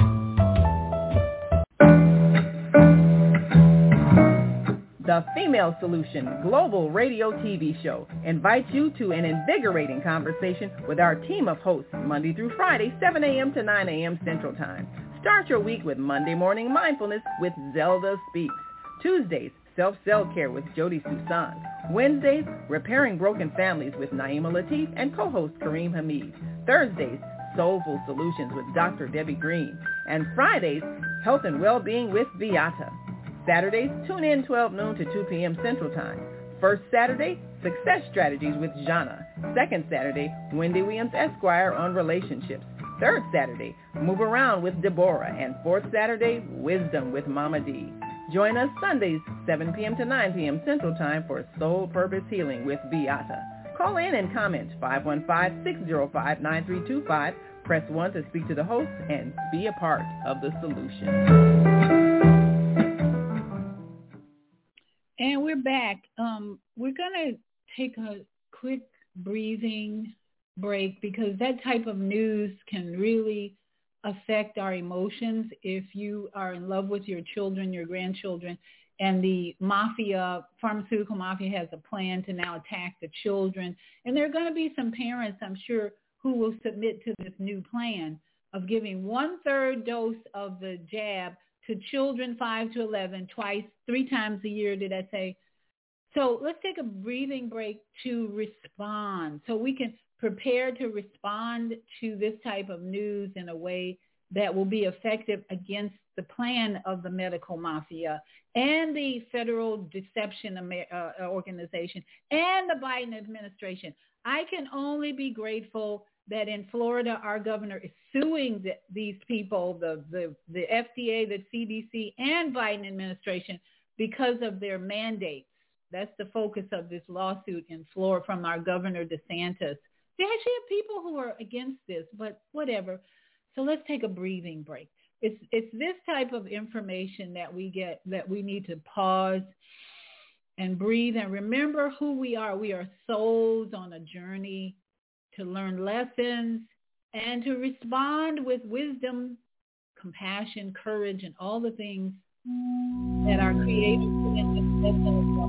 The Female Solution Global Radio TV Show invites you to an invigorating conversation with our team of hosts Monday through Friday, 7 a.m. to 9 a.m. Central Time. Start your week with Monday Morning Mindfulness with Zelda Speaks. Tuesdays, Self-Care with Jody Susan. Wednesdays, Repairing Broken Families with Naima Latif and co-host Kareem Hamid. Thursdays, Soulful Solutions with Dr. Debbie Green. And Fridays, Health and Wellbeing with Beata. Saturdays, tune in 12 noon to 2 p.m. Central Time. First Saturday, Success Strategies with Jana. Second Saturday, Wendy Williams Esquire on relationships. Third Saturday, Move Around with Deborah. And fourth Saturday, Wisdom with Mama D. Join us Sundays, 7 p.m. to 9 p.m. Central Time for Soul Purpose Healing with Beata. Call in and comment 515-605-9325. Press 1 to speak to the host and be a part of the solution. And we're back. We're going to take a quick breathing break because that type of news can really affect our emotions if you are in love with your children, your grandchildren, and the pharmaceutical mafia has a plan to now attack the children. And there are going to be some parents, I'm sure, who will submit to this new plan of giving 1/3 dose of the jab to children 5 to 11 3 times a year, did I say? So let's take a breathing break to respond so we can prepared to respond to this type of news in a way that will be effective against the plan of the medical mafia and the Federal Deception Organization and the Biden administration. I can only be grateful that in Florida, our governor is suing these people, the FDA, the CDC, and Biden administration because of their mandates. That's the focus of this lawsuit in Florida from our Governor DeSantis. They actually have people who are against this, but whatever. So let's take a breathing break. It's this type of information that we get that we need to pause and breathe and remember who we are. We are souls on a journey to learn lessons and to respond with wisdom, compassion, courage, and all the things that our Creator put in us.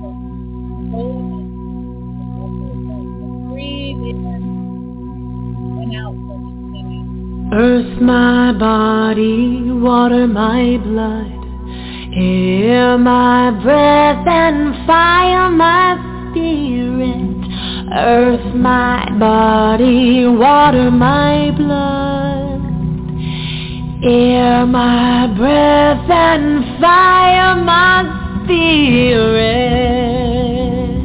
Breathe in and out. Earth my body, water my blood, air my breath and fire my spirit. Earth my body, water my blood, air my breath and fire my spirit.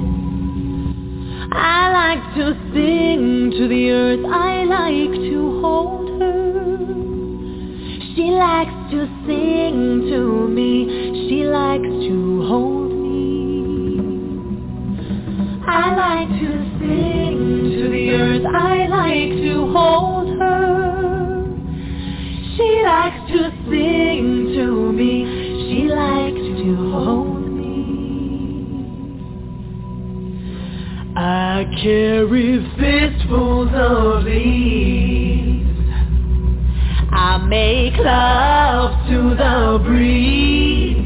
I like to sing to the earth, I like to hold her. She likes to sing to me, she likes to hold me. I like to sing to the earth, I like to hold her. She likes to sing to me, she likes to hold me. I carry fistfuls of leaves, I make love to the breeze.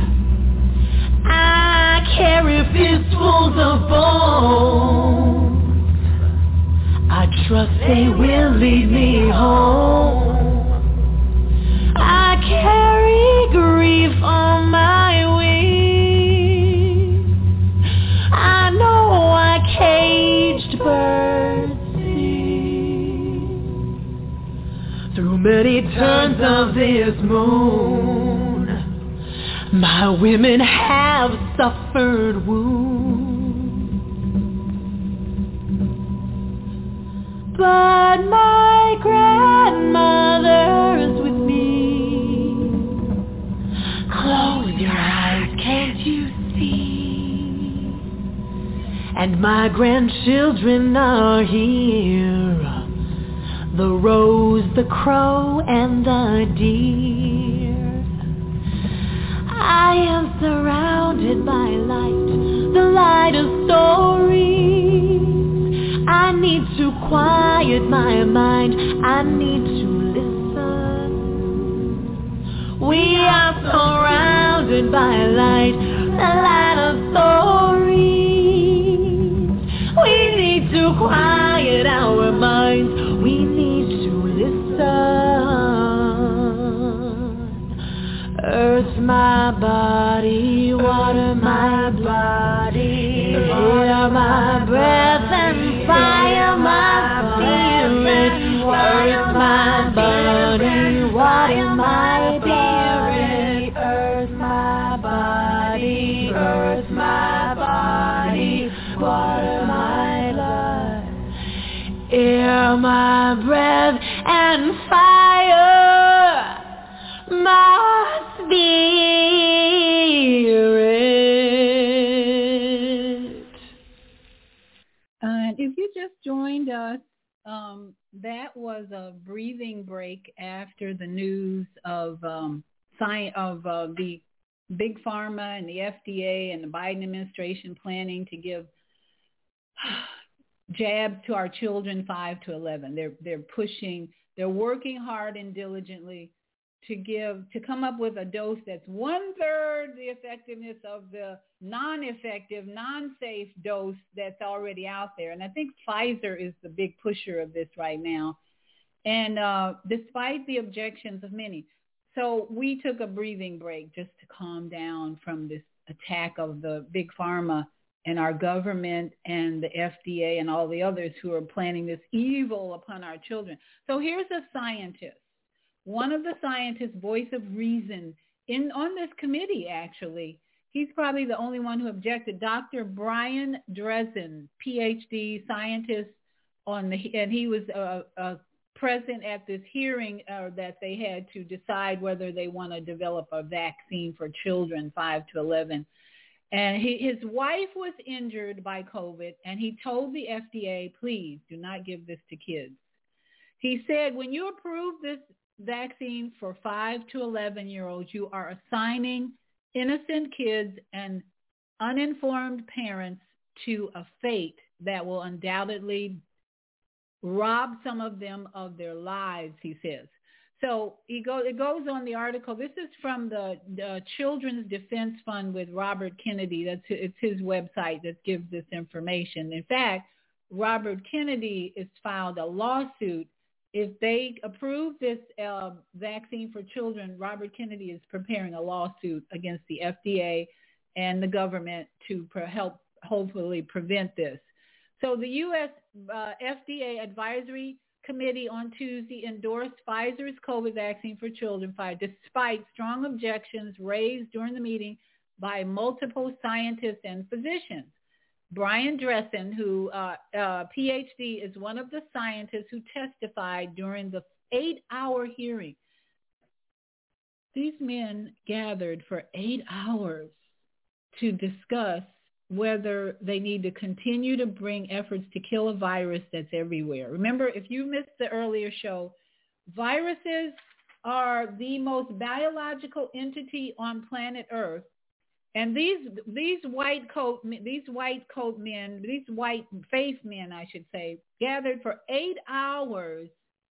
I carry fistfuls of bones, I trust they will lead me home. I carry grief on my wings, I know I caged birds sing. Through many turns of this moon, my women have suffered wounds, but my grandmother's with me. Close your eyes, can't you see? And my grandchildren are here, the rose, the crow, and the deer. I am surrounded by light, the light of stories. I need to quiet my mind, I need to listen. We are surrounded by light, the light of stories. We need to quiet our minds, we need to listen. Earth my body, water my body, air my breath and fire my spirit. Earth my body, water my spirit. Earth my body, water my blood, air my breath and fire my spirit. And if you just joined us, that was a breathing break after the news of the Big Pharma and the FDA and the Biden administration planning to give jabs to our children 5 to 11. They're working hard and diligently to come up with a dose that's 1/3 the effectiveness of the non-effective, non-safe dose that's already out there. And I think Pfizer is the big pusher of this right now. And despite the objections of many. So we took a breathing break just to calm down from this attack of the Big Pharma and our government and the FDA and all the others who are planning this evil upon our children. So here's a scientist, one of the scientists, voice of reason, on this committee, actually. He's probably the only one who objected. Dr. Brian Dressen, PhD scientist, and he was present at this hearing that they had to decide whether they want to develop a vaccine for children 5 to 11. And his wife was injured by COVID, and he told the FDA, please do not give this to kids. He said, when you approve this vaccine for 5 to 11-year-olds, you are assigning innocent kids and uninformed parents to a fate that will undoubtedly rob some of them of their lives, he says. So it goes on the article. This is from the Children's Defense Fund with Robert Kennedy. It's his website that gives this information. In fact, Robert Kennedy has filed a lawsuit. If they approve this vaccine for children, Robert Kennedy is preparing a lawsuit against the FDA and the government to help hopefully prevent this. So the U.S. FDA Advisory Committee on Tuesday endorsed Pfizer's COVID vaccine for children, despite strong objections raised during the meeting by multiple scientists and physicians. Brian Dressen, who PhD, is one of the scientists who testified during the 8-hour hearing. These men gathered for 8 hours to discuss whether they need to continue to bring efforts to kill a virus that's everywhere. Remember, if you missed the earlier show, viruses are the most biological entity on planet Earth. And these white faith men, I should say, gathered for 8 hours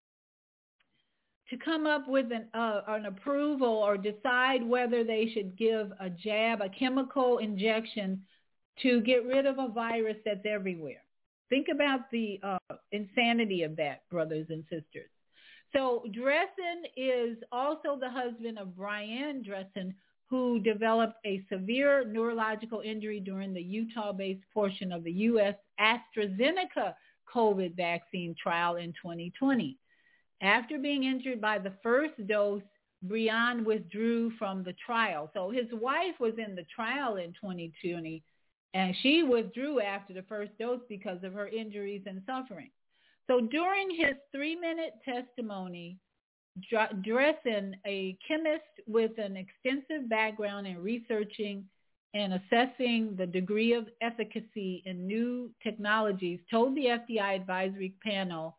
to come up with an approval or decide whether they should give a jab, a chemical injection to get rid of a virus that's everywhere. Think about the insanity of that, brothers and sisters. So Dressen is also the husband of Brian Dressen, who developed a severe neurological injury during the Utah-based portion of the U.S. AstraZeneca COVID vaccine trial in 2020. After being injured by the first dose, Brian withdrew from the trial. So his wife was in the trial in 2020, and she withdrew after the first dose because of her injuries and suffering. So during his 3-minute testimony, Dressen, a chemist with an extensive background in researching and assessing the degree of efficacy in new technologies, told the FDA advisory panel,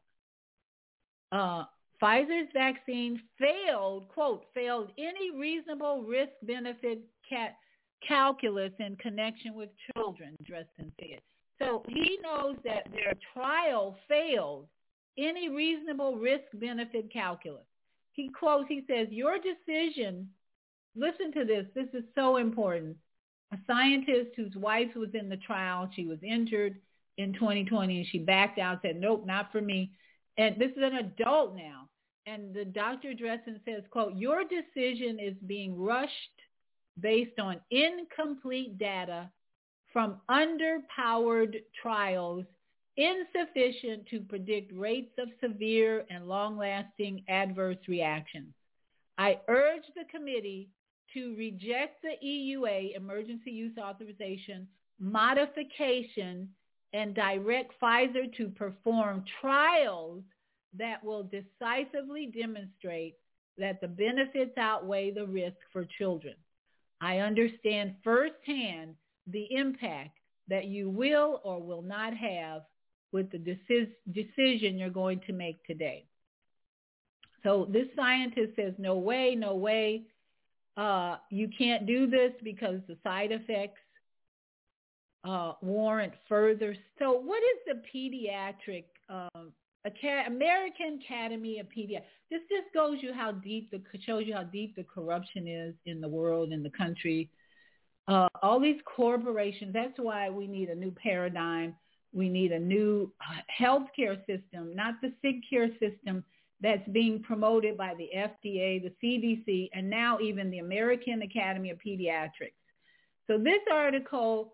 Pfizer's vaccine failed, quote, failed any reasonable risk-benefit calculus in connection with children, Dressen said. So he knows that their trial failed any reasonable risk-benefit calculus. He quotes, he says, your decision, listen to this, this is so important. A scientist whose wife was in the trial, she was injured in 2020, and she backed out, said, nope, not for me. And this is an adult now. And the Dr. Dressen says, quote, your decision is being rushed based on incomplete data from underpowered trials, insufficient to predict rates of severe and long-lasting adverse reactions. I urge the committee to reject the EUA, Emergency Use Authorization, modification and direct Pfizer to perform trials that will decisively demonstrate that the benefits outweigh the risk for children. I understand firsthand the impact that you will or will not have with the decision you're going to make today. So this scientist says, no way, no way. You can't do this because the side effects warrant further. So what is the pediatric, American Academy of Pediatrics? This just shows you how deep the corruption is in the world, in the country. All these corporations, that's why we need a new paradigm. We need a new healthcare system, not the sick care system that's being promoted by the FDA, the CDC, and now even the American Academy of Pediatrics. So this article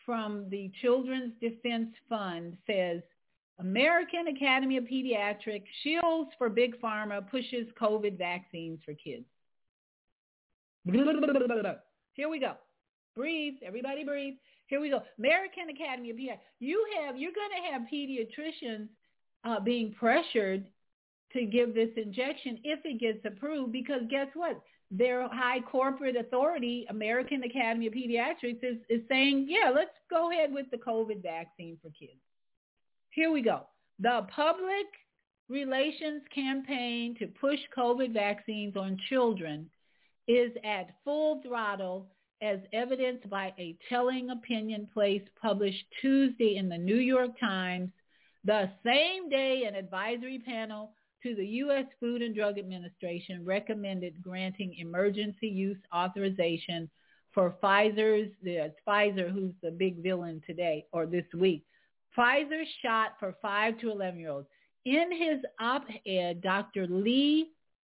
from the Children's Defense Fund says, American Academy of Pediatrics shields for Big Pharma pushes COVID vaccines for kids. Here we go. Breathe. Everybody breathe. Here we go. American Academy of Pediatrics. You're going to have pediatricians being pressured to give this injection if it gets approved, because guess what? Their high corporate authority, American Academy of Pediatrics, is saying, yeah, let's go ahead with the COVID vaccine for kids. Here we go. The public relations campaign to push COVID vaccines on children is at full throttle, as evidenced by a telling opinion piece published Tuesday in the New York Times, the same day an advisory panel to the U.S. Food and Drug Administration recommended granting emergency use authorization for Pfizer, who's the big villain today or this week. Pfizer's shot for 5 to 11-year-olds. In his op-ed, Dr. Lee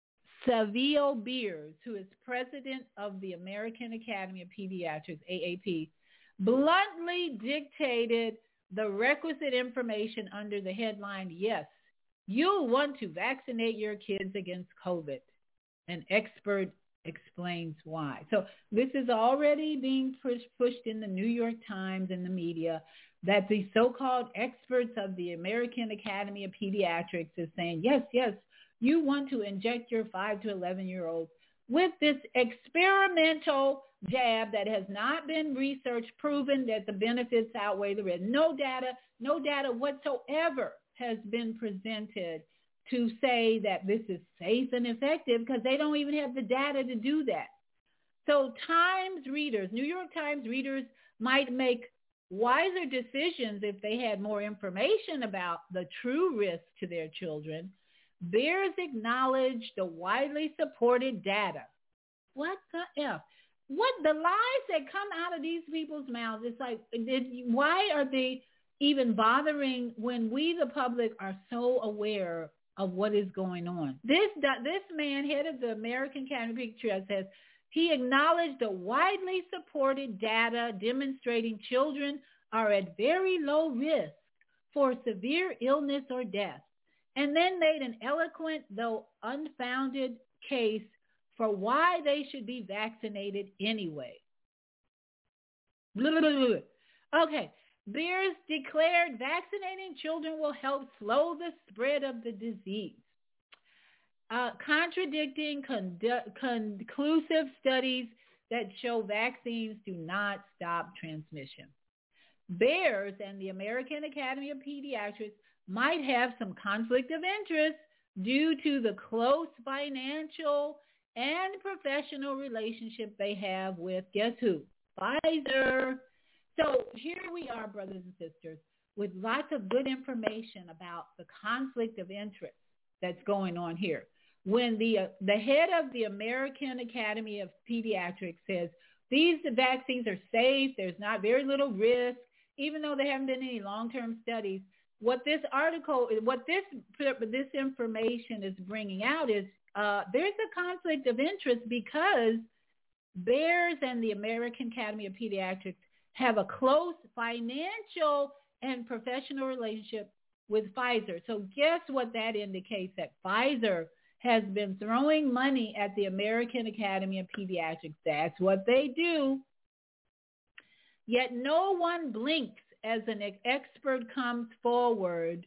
Savio-Beers, who is president of the American Academy of Pediatrics, AAP, bluntly dictated the requisite information under the headline, "Yes, you'll want to vaccinate your kids against COVID." An expert explains why. So this is already being pushed in the New York Times and the media, that the so-called experts of the American Academy of Pediatrics is saying, yes, you want to inject your 5 to 11-year-olds with this experimental jab that has not been research proven that the benefits outweigh the risk. No data whatsoever has been presented to say that this is safe and effective, because they don't even have the data to do that. So New York Times readers might make wiser decisions if they had more information about the true risk to their children. Bears acknowledged the widely supported data. What the F? What the lies that come out of these people's mouths? It's like, why are they even bothering when we, the public, are so aware of what is going on? This man, head of the American Academy of Pediatrics, says he acknowledged the widely supported data demonstrating children are at very low risk for severe illness or death, and then made an eloquent, though unfounded, case for why they should be vaccinated anyway. Okay, Beers declared vaccinating children will help slow the spread of the disease, contradicting conclusive studies that show vaccines do not stop transmission. Bears and the American Academy of Pediatrics might have some conflict of interest due to the close financial and professional relationship they have with, guess who? Pfizer. So here we are, brothers and sisters, with lots of good information about the conflict of interest that's going on here. When the head of the American Academy of Pediatrics says these vaccines are safe, there's not very little risk, even though there haven't been any long-term studies, what this information is bringing out is there's a conflict of interest, because Bears and the American Academy of Pediatrics have a close financial and professional relationship with Pfizer. So guess what that indicates? That Pfizer has been throwing money at the American Academy of Pediatrics. That's what they do. Yet no one blinks as an expert comes forward.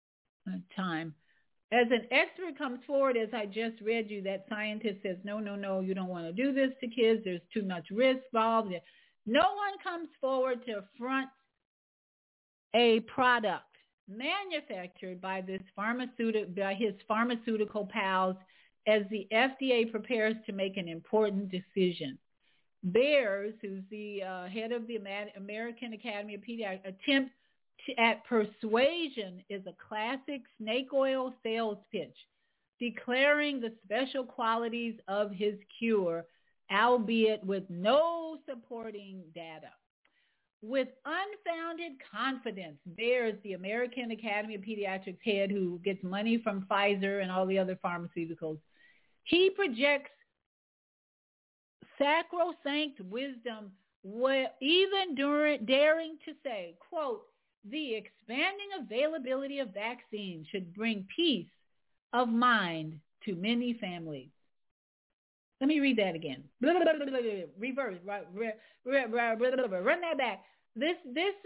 As an expert comes forward, as I just read you, that scientist says, no, you don't want to do this to kids. There's too much risk involved. No one comes forward to front a product manufactured by his pharmaceutical pals as the FDA prepares to make an important decision. Bears, who's the head of the American Academy of Pediatrics, attempt at persuasion is a classic snake oil sales pitch, declaring the special qualities of his cure, albeit with no supporting data. With unfounded confidence, Bears, the American Academy of Pediatrics head who gets money from Pfizer and all the other pharmaceuticals, he projects sacrosanct wisdom even daring to say, quote, the expanding availability of vaccines should bring peace of mind to many families. Let me read that again. Reverse. Run that back. This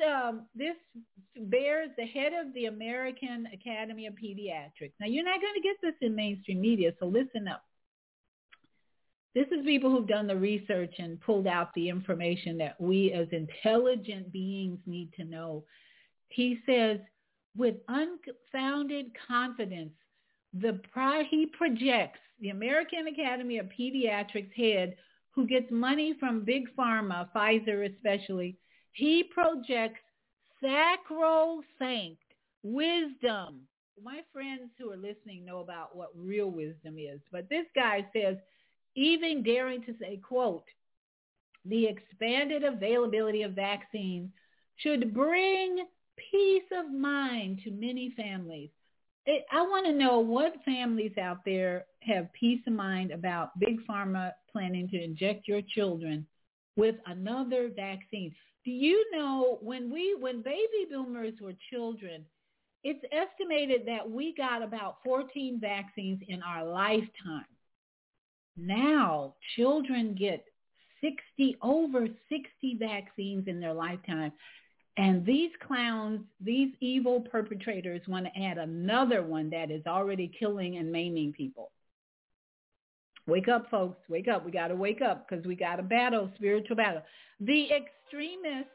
bears the head of the American Academy of Pediatrics. Now, you're not going to get this in mainstream media, so listen up. This is people who've done the research and pulled out the information that we as intelligent beings need to know. He says, with unfounded confidence, he projects the American Academy of Pediatrics head, who gets money from Big Pharma, Pfizer especially, he projects sacrosanct wisdom. My friends who are listening know about what real wisdom is, but this guy says, even daring to say, quote, the expanded availability of vaccines should bring peace of mind to many families. I want to know what families out there have peace of mind about Big Pharma planning to inject your children with another vaccine. Do you know when baby boomers were children, it's estimated that we got about 14 vaccines in our lifetime. Now children get over 60 vaccines in their lifetime. And these clowns, these evil perpetrators want to add another one that is already killing and maiming people. Wake up, folks. Wake up. We got to wake up because we got a battle, spiritual battle. The extremists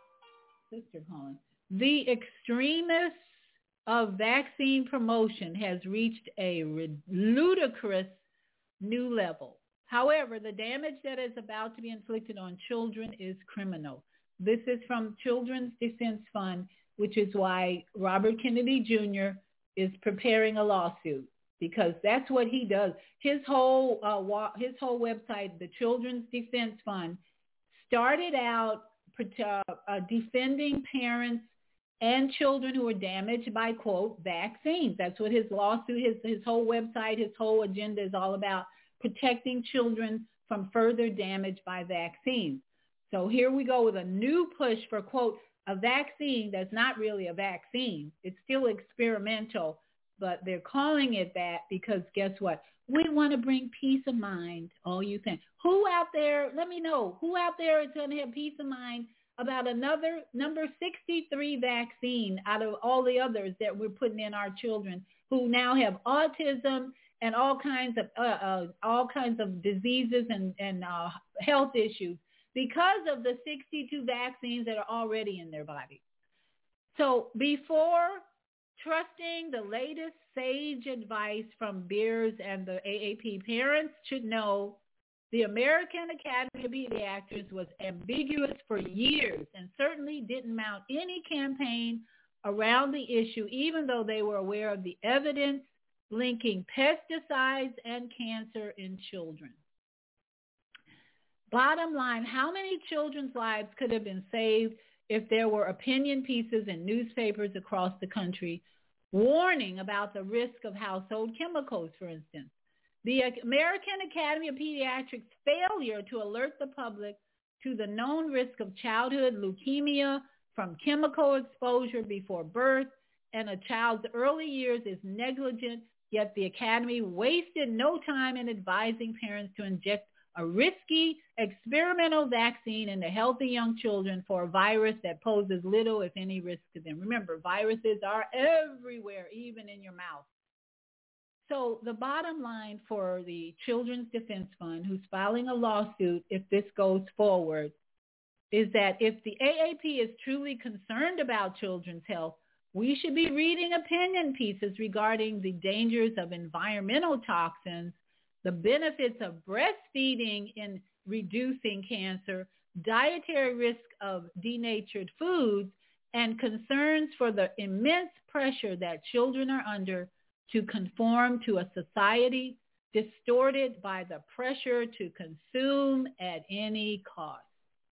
of vaccine promotion has reached a ludicrous new level. However, the damage that is about to be inflicted on children is criminal. This is from Children's Defense Fund, which is why Robert Kennedy Jr. is preparing a lawsuit, because that's what he does. His whole website, the Children's Defense Fund, started out defending parents and children who were damaged by, quote, vaccines. That's what his lawsuit, his whole website, his whole agenda is all about, protecting children from further damage by vaccines. So here we go with a new push for, quote, a vaccine that's not really a vaccine. It's still experimental, but they're calling it that because guess what? We want to bring peace of mind, all you think. Who out there, let me know, who out there is going to have peace of mind about another number 63 vaccine out of all the others that we're putting in our children who now have autism and all kinds of diseases and health issues, because of the 62 vaccines that are already in their body. So before trusting the latest sage advice from Beers and the AAP, parents should know the American Academy of Pediatrics was ambiguous for years and certainly didn't mount any campaign around the issue, even though they were aware of the evidence linking pesticides and cancer in children. Bottom line, how many children's lives could have been saved if there were opinion pieces in newspapers across the country warning about the risk of household chemicals, for instance? The American Academy of Pediatrics' failure to alert the public to the known risk of childhood leukemia from chemical exposure before birth and a child's early years is negligent, yet the Academy wasted no time in advising parents to inject a risky experimental vaccine into healthy young children for a virus that poses little, if any, risk to them. Remember, viruses are everywhere, even in your mouth. So the bottom line for the Children's Defense Fund, who's filing a lawsuit if this goes forward, is that if the AAP is truly concerned about children's health, we should be reading opinion pieces regarding the dangers of environmental toxins, the benefits of breastfeeding in reducing cancer, dietary risk of denatured foods, and concerns for the immense pressure that children are under to conform to a society distorted by the pressure to consume at any cost.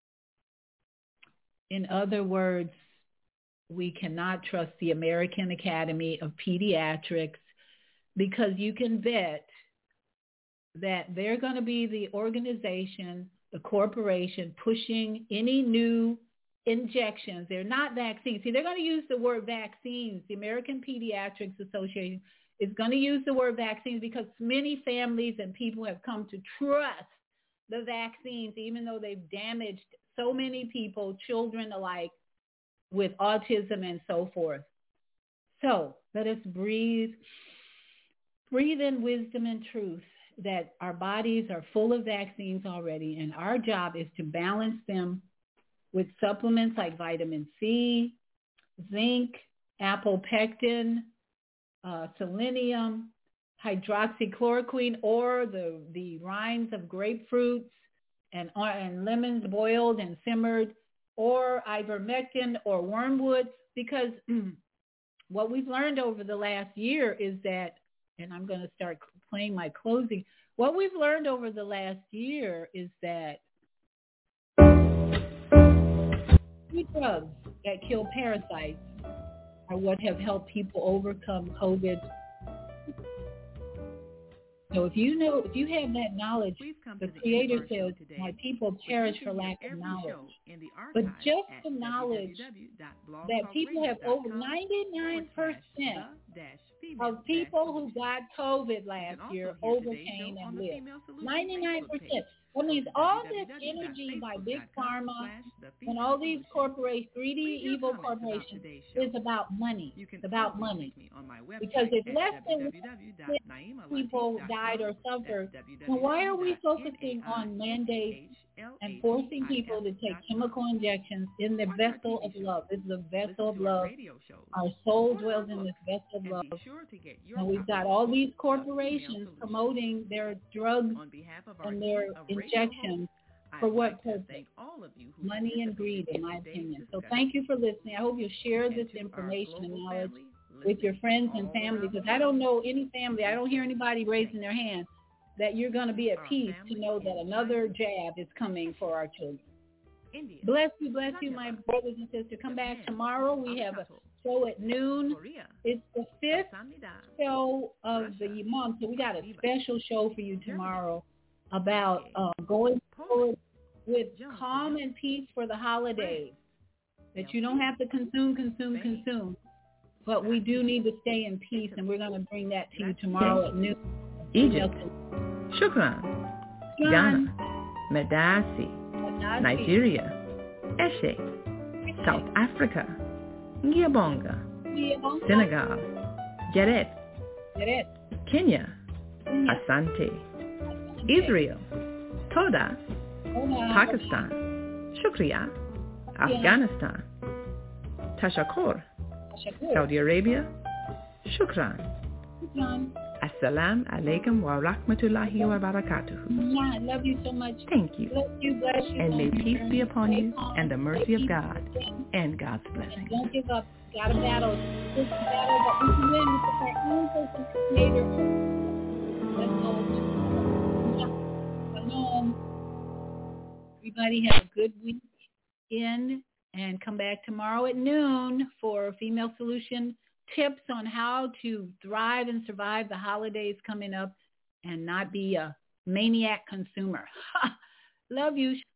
In other words, we cannot trust the American Academy of Pediatrics because you can bet that they're going to be the organization the corporation pushing any new injections. They're not vaccines. See, they're going to use the word vaccines. The American Pediatrics Association is going to use the word vaccines because many families and people have come to trust the vaccines, even though they've damaged so many people, children alike, with autism and so forth. So let us breathe in wisdom and truth that our bodies are full of vaccines already, and our job is to balance them with supplements like vitamin C, zinc, apopectin, selenium, hydroxychloroquine, or the rinds of grapefruits and lemons boiled and simmered, or ivermectin or wormwood, because what we've learned over the last year is that, and I'm going to start playing my closing, what we've learned over the last year is that three drugs that kill parasites are what have helped people overcome COVID. So if you have that knowledge, the Creator says, my people perish for lack of knowledge. But just the knowledge that people have over 99% of people who got COVID last year overcame and lived. 99%. That means all this energy by Big Pharma and all these corporations, 3D evil corporations, is about money. It's about money. Because if less than people died or suffered, then why are we focusing on mandates and forcing people to take chemical injections in the vessel of love? This is a vessel of love. Our soul dwells in this vessel of love. And we've got all these corporations promoting their drugs and their injections for what purpose? Money and greed, in my opinion. So thank you for listening. I hope you share this information and knowledge with your friends and family, because I don't know any family, I don't hear anybody raising their hand that you're going to be at peace to know that another jab is coming for our children. Bless you, my brothers and sisters. Come back tomorrow. We have a show at noon. It's the 5th show of the month, so we got a special show for you tomorrow about going forward with calm and peace for the holidays, that you don't have to consume, but we do need to stay in peace, and we're going to bring that to you tomorrow at noon. Egypt, Shukran, Ghana, Medasi, Nigeria, Eshe, South Africa, Ngiyabonga, Senegal, Geret, Kenya, Asante, Israel, Toda, Pakistan, Shukriya, Afghanistan, Tashakkur, Saudi Arabia, Shukran. Assalamu alaikum wa rahmatullahi wa barakatuhu. I love you so much. Thank you. Bless you. And may peace be upon you and the mercy of God and God's blessing. Don't give up. Got a battle. This battle that we can win with our own personal creator. Let's go. Everybody have a good weekend and come back tomorrow at noon for Female Solution tips on how to thrive and survive the holidays coming up and not be a maniac consumer. Love you.